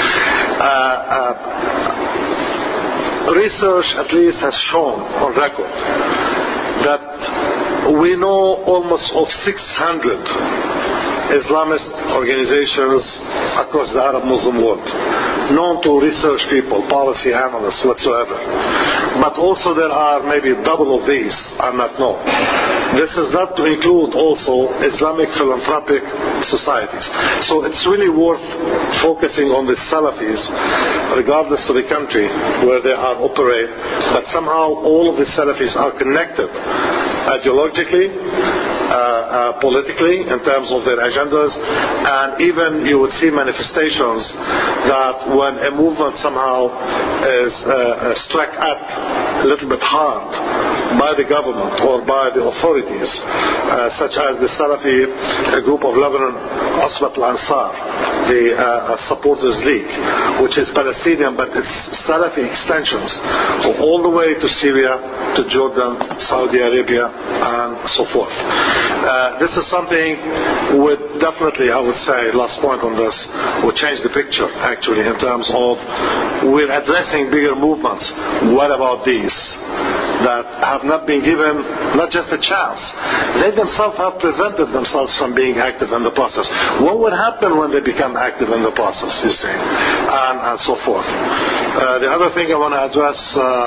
Research at least has shown on record that we know almost of 600 Islamist organizations across the Arab Muslim world, known to research people, policy analysts, whatsoever. But also there are maybe double of these are not known. This is not to include also Islamic philanthropic societies. So it's really worth focusing on the Salafis, regardless of the country where they are operate, but somehow all of the Salafis are connected ideologically, politically, in terms of their agendas, and even you would see manifestations that when a movement somehow is struck at a little bit hard by the government or by the authorities, such as the Salafi group of Lebanon, Asbat al-Ansar, the Supporters League, which is Palestinian, but it's Salafi extensions all the way to Syria, to Jordan, Saudi Arabia, and so forth. This is something would definitely, I would say, last point on this, would change the picture actually in terms of we're addressing bigger movements. What about these that have not been given not just a chance? They themselves have prevented themselves from being active in the process. What would happen when they become active in the process, you see, and so forth. The other thing I want to address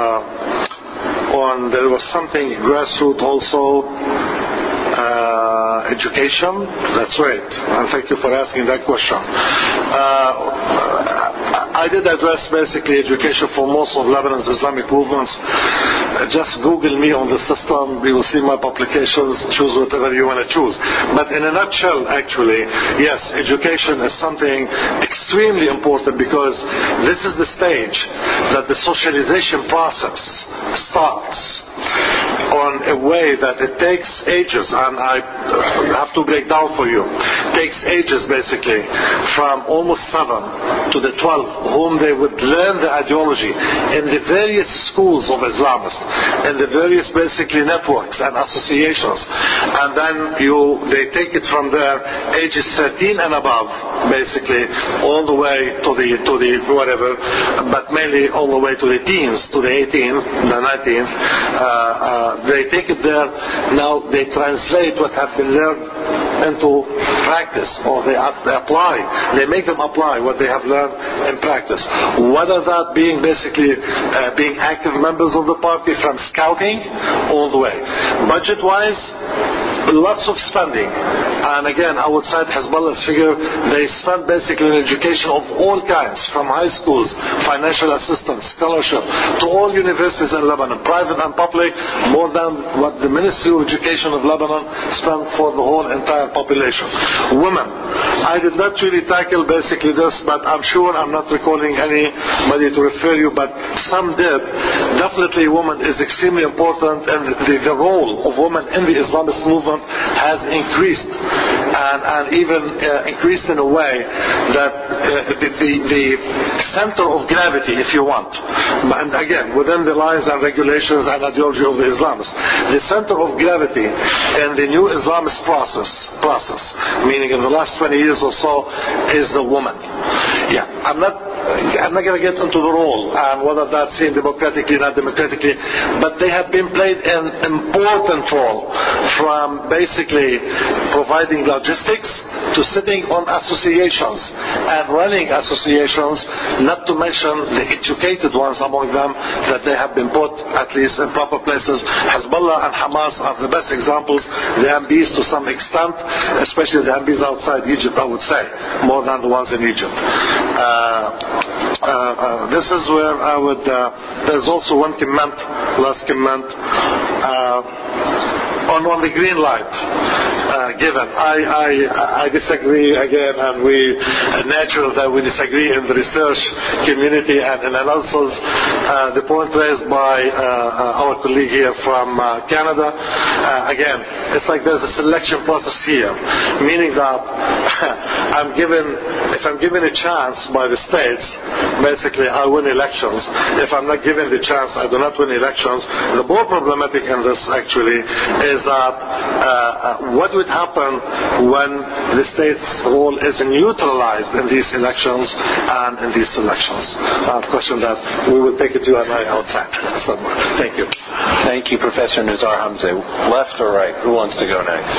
there was something grassroots also, education. That's right, and thank you for asking that question. I did address basically education for most of Lebanon's Islamic movements. Just Google me on the system, you will see my publications, choose whatever you want to choose. But in a nutshell, actually, yes, education is something extremely important, because this is the stage that the socialization process starts on a way that it takes ages, and I have to break down for you. It takes ages basically from almost 7 to the 12 whom they would learn the ideology in the various schools of Islamists, in the various basically networks and associations, and then they take it from there, ages 13 and above, basically all the way to the whatever, but mainly all the way to the teens, to the 18, the 19. They take it there. Now they translate what has been learned into practice, or they apply. They make them apply what they have learned in practice. Whether that being basically being active members of the party from scouting all the way. Budget-wise, lots of spending. And again, I would cite Hezbollah's figure. They spend basically in education of all kinds, from high schools, financial assistance, scholarship, to all universities in Lebanon, private and public, more than what the Ministry of Education of Lebanon spent for the whole entire population. Women. I did not really tackle basically this, but I'm sure I'm not recalling anybody to refer you, but some did. Definitely women is extremely important, and the role of women in the Islamist movement has increased, and even increased in a way that the center of gravity, if you want, and again within the lines and regulations and ideology of the Islamists, the center of gravity in the new Islamist process, meaning in the last 20 years or so, is the woman. Yeah, I'm not going to get into the role and whether that's seen democratically, not democratically, but they have been played an important role, from basically providing logistics to sitting on associations and running associations, not to mention the educated ones among them, that they have been put at least in proper places. Hezbollah and Hamas are the best examples. The MBs to some extent, especially the MBs outside Egypt, I would say, more than the ones in Egypt. This is where I would, there's also one comment, last comment, on the green light. given. I disagree again, and natural that we disagree in the research community and in analysis. The point raised by our colleague here from Canada, again, it's like there's a selection process here, meaning that if I'm given a chance by the states, basically I win elections. If I'm not given the chance, I do not win elections. The more problematic in this actually is that what would happen when the state's role is neutralized in these elections and in these elections? A question that we will take it to and I outside. Thank you. Thank you, Professor Nizar Hamzeh. Left or right? Who wants to go next?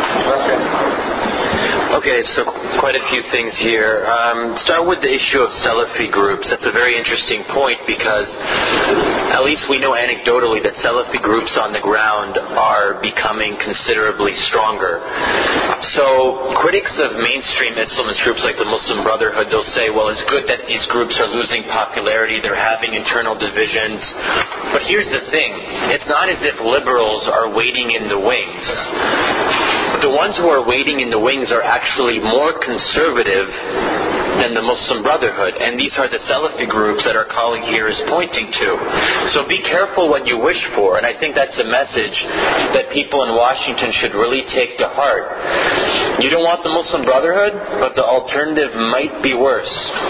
Okay, so quite a few things here. Start with the issue of Salafi groups. That's a very interesting point because at least we know anecdotally that Salafi groups on the ground are becoming considerably stronger. So critics of mainstream Islamist groups like the Muslim Brotherhood, they'll say, well, it's good that these groups are losing popularity, they're having internal divisions. But here's the thing, it's not as if liberals are waiting in the wings. The ones who are waiting in the wings are actually more conservative than the Muslim Brotherhood, and these are the Salafi groups that our colleague here is pointing to. So be careful what you wish for, and I think that's a message that people in Washington should really take to heart. You don't want the Muslim Brotherhood, but the alternative might be worse.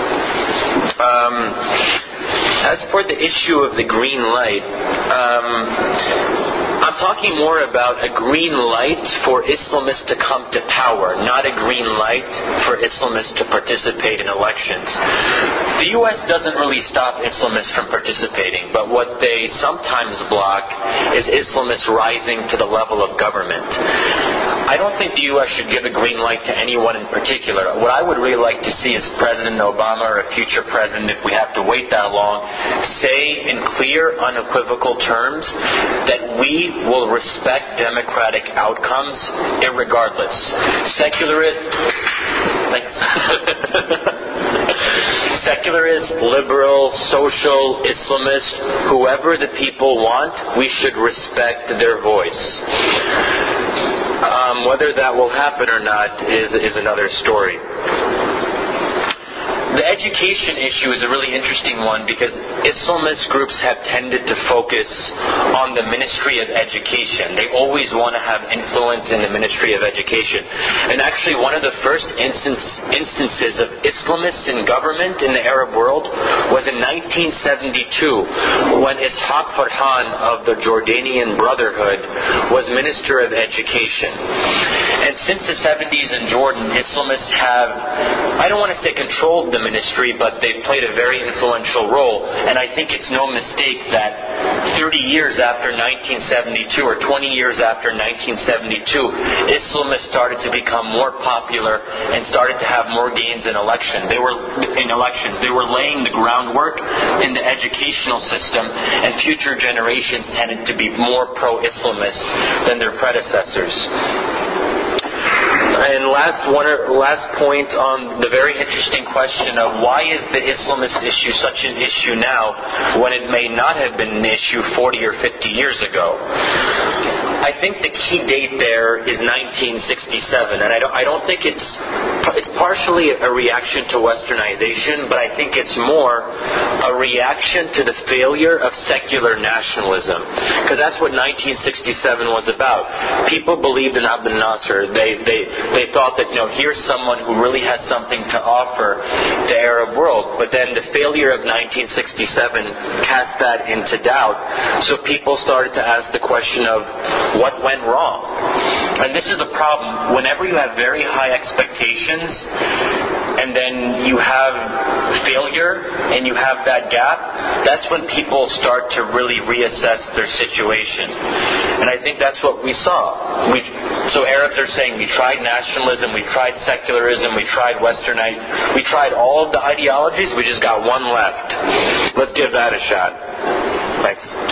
As for the issue of the green light, I'm talking more about a green light for Islamists to come to power, not a green light for Islamists to participate in elections. The U.S. doesn't really stop Islamists from participating, but what they sometimes block is Islamists rising to the level of government. I don't think the U.S. should give a green light to anyone in particular. What I would really like to see is President Obama or a future president, if we have to wait that long, say in clear, unequivocal terms that we will respect democratic outcomes irregardless. Secularist, liberal, social, Islamist, whoever the people want, we should respect their voice. Whether that will happen or not is another story. The education issue is a really interesting one because Islamist groups have tended to focus on the Ministry of Education. They always want to have influence in the Ministry of Education. And actually one of the first instances of Islamists in government in the Arab world was in 1972 when Ishaq Farhan of the Jordanian Brotherhood was Minister of Education. And since the 70s in Jordan, Islamists have, I don't want to say controlled the ministry, but they've played a very influential role. And I think it's no mistake that 30 years after 1972 or 20 years after 1972, Islamists started to become more popular and started to have more gains in elections. They were laying the groundwork in the educational system, and future generations tended to be more pro-Islamist than their predecessors. And last point on the very interesting question of why is the Islamist issue such an issue now when it may not have been an issue 40 or 50 years ago. I think the key date there is 1967, and I don't think it's partially a reaction to westernization, but I think it's more a reaction to the failure of secular nationalism, because that's what 1967 was about. People believed in Abdel Nasser. They thought that here's someone who really has something to offer the Arab world, but then the failure of 1967 cast that into doubt. So people started to ask the question of what went wrong. And this is the problem. Whenever you have very high expectations and then you have failure and you have that gap, that's when people start to really reassess their situation. And I think that's what we saw. So Arabs are saying we tried nationalism, we tried secularism, we tried Westernite, we tried all of the ideologies, we just got one left. Let's give that a shot. Thanks.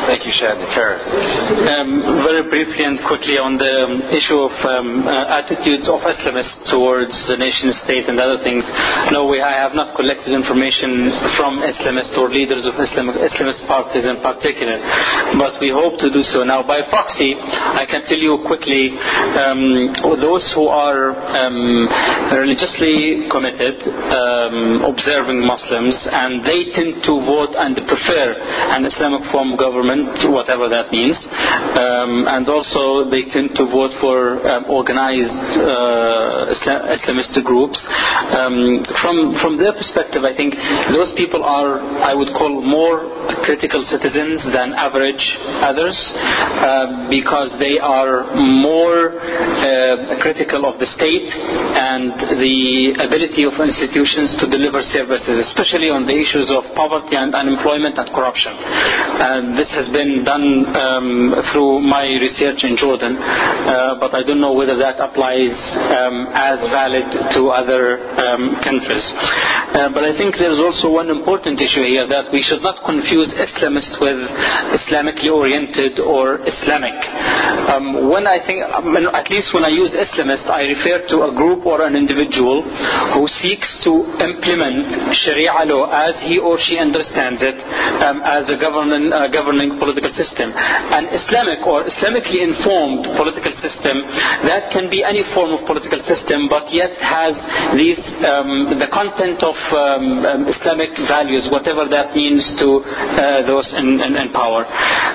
Thank you, Shadi. Faris. Very briefly and quickly on the issue of attitudes of Islamists towards the nation state and other things. No, I have not collected information from Islamists or leaders of Islamist parties in particular, but we hope to do so. Now, by proxy, I can tell you quickly, those who are religiously committed, observing Muslims, and they tend to vote and prefer an Islamic form of government, whatever that means, and also they tend to vote for organized Islamist groups. From their perspective, I think those people are, I would call, more critical citizens than average others, because they are more critical of the state and the ability of institutions to deliver services, especially on the issues of poverty and unemployment and corruption. And this has been done through my research in Jordan, but I don't know whether that applies as valid to other countries. But I think there is also one important issue here, that we should not confuse Islamists with Islamically oriented or Islamic. When I think, at least when I use Islamist, I refer to a group or an individual who seeks to implement Sharia law as he or she understands it, as a governing political system. An Islamic or Islamically informed political system, that can be any form of political system, but yet has these the content of Islamic values, whatever that means to those in power.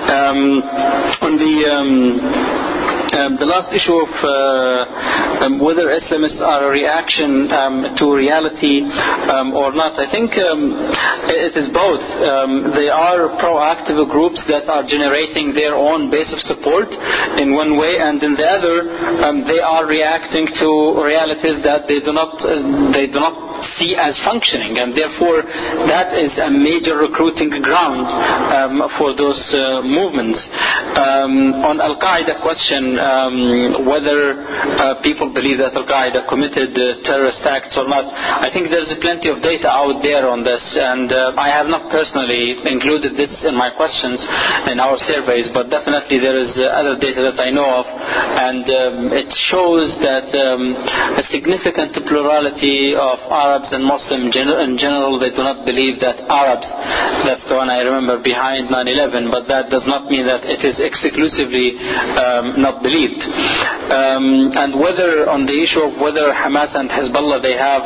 On the last issue of whether Islamists are a reaction to reality or not, I think it is both. They are proactive groups that are generating their own base of support in one way, and in the other, they are reacting to realities that they do not see as functioning, and therefore that is a major recruiting ground for those movements. On Al-Qaeda question, whether people believe that Al-Qaeda committed terrorist acts or not, I think there's plenty of data out there on this, and I have not personally included this in my questions in our surveys, but definitely there is other data that I know of, and it shows that a significant plurality of Arabs and Muslims in general, they do not believe that Arabs, that's the one I remember behind 9/11, but that does not mean that it is exclusively not believed. And whether on the issue of whether Hamas and Hezbollah, they have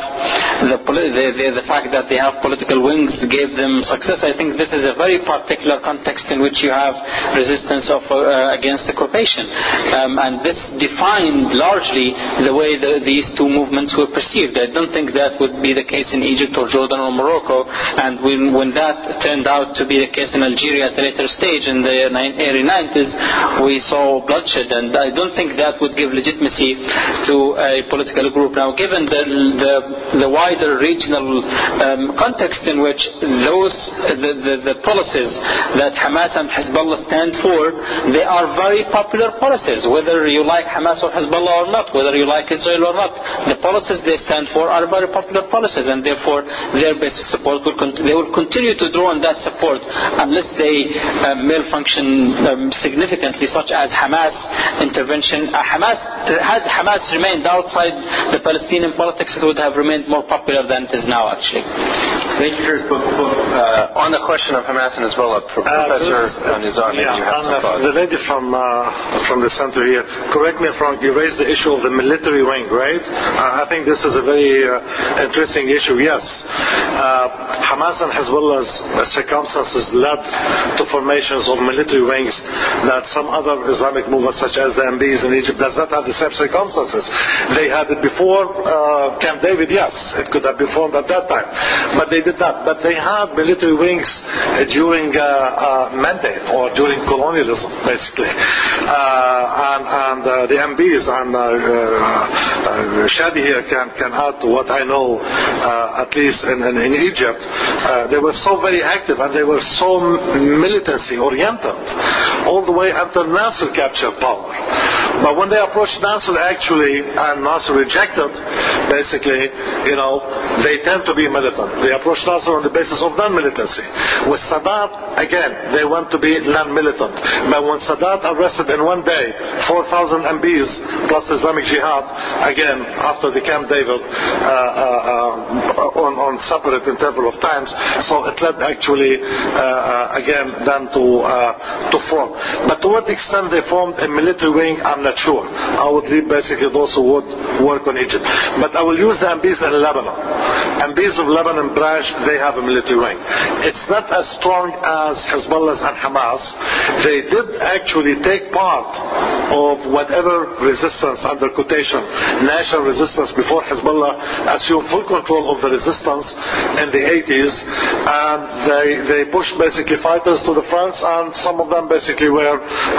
the fact that they have political wings gave them success, I think this is a very particular context in which you have resistance against occupation, and this defined largely the way these two movements were perceived. I don't think that would be the case in Egypt or Jordan or Morocco, and when that turned out to be the case in Algeria at a later stage in the early 90s, we saw bloodshed, and I don't think that would give legitimacy to a political group. Now, given the wider regional context in which the policies that Hamas and Hezbollah stand for, they are very popular policies, whether you like Hamas or Hezbollah or not, whether you like Israel or not. The policies they stand for are very popular policies, and therefore their base of support they will continue to draw on that support unless they malfunction significantly, such as Hamas intervention. Had Hamas remained outside the Palestinian politics, it would have remained more popular than it is now, actually. Thank you. On the question of Hamas and Hezbollah, Professor Nizar, maybe you have some thoughts. The lady from the center here, correct me if wrong, you raised the issue of the military wing, right? I think this is a very interesting issue. Yes, Hamas and Hezbollah's circumstances led to formations of military wings that some other Islamic movements, such as the MBs in Egypt, does not have the same circumstances. They had it before Camp David, yes, it could have been formed at that time, but they did not. But they had military wings during mandate or during colonialism, basically. And the MBs and Shadi here can add to what I know, at least in Egypt, they were so very active and they were so militancy oriented all the way after Nasser captured power. But when they approached Nasser actually, and Nasser rejected, basically, they tend to be militant. They approached Nasser on the basis of non-militancy. With Sadat, again, they want to be non-militant. But when Sadat arrested in one day 4,000 MBs plus Islamic Jihad, again, after the Camp David, on separate interval of times, so it led actually, again, them to form. But to what extent they formed a military wing, I'm not sure. I would leave basically those who would work on Egypt. But I will use the MBs in Lebanon. MBs of Lebanon branch, they have a military wing. It's not as strong as Hezbollah and Hamas. They did actually take part of whatever resistance, under quotation, national resistance before Hezbollah assumed full control of the resistance in the 80s, and they pushed basically fighters to the front, and some of them basically were,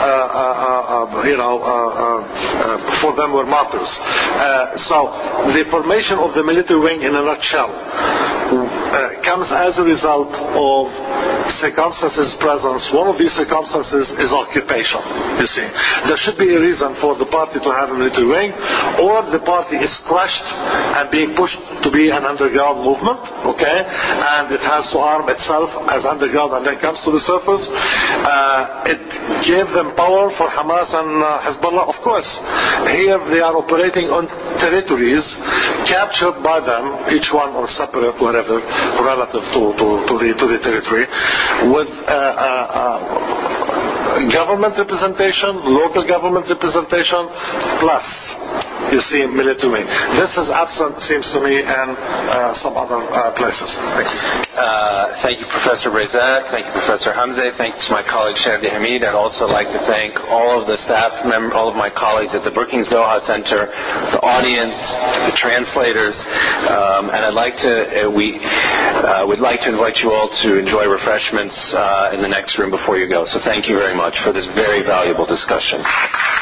for them were martyrs. So the formation of the military wing, in a nutshell, comes as a result of circumstances presence. One of these circumstances is occupation, you see. There should be a reason for the party to have a military wing, or the party is crushed and being pushed to be an underground movement, okay, and it has to arm itself as underground and then comes to the surface. It gave them power for Hamas and Hezbollah, of course. Here they are operating on territories captured by them, each one on separate, whatever, relative to the territory, with government representation, local government representation, plus, you see, military wing. This is absent, seems to me, in some other places. Thank you. Thank you, Professor Rezac. Thank you, Professor Hamzeh. Thanks to my colleague, Shardi Hamid. I'd also like to thank all of the staff members, all of my colleagues at the Brookings Doha Center, the audience, the translators, and I'd like to, we'd like to invite you all to enjoy refreshments in the next room before you go. So thank you very much for this very valuable discussion.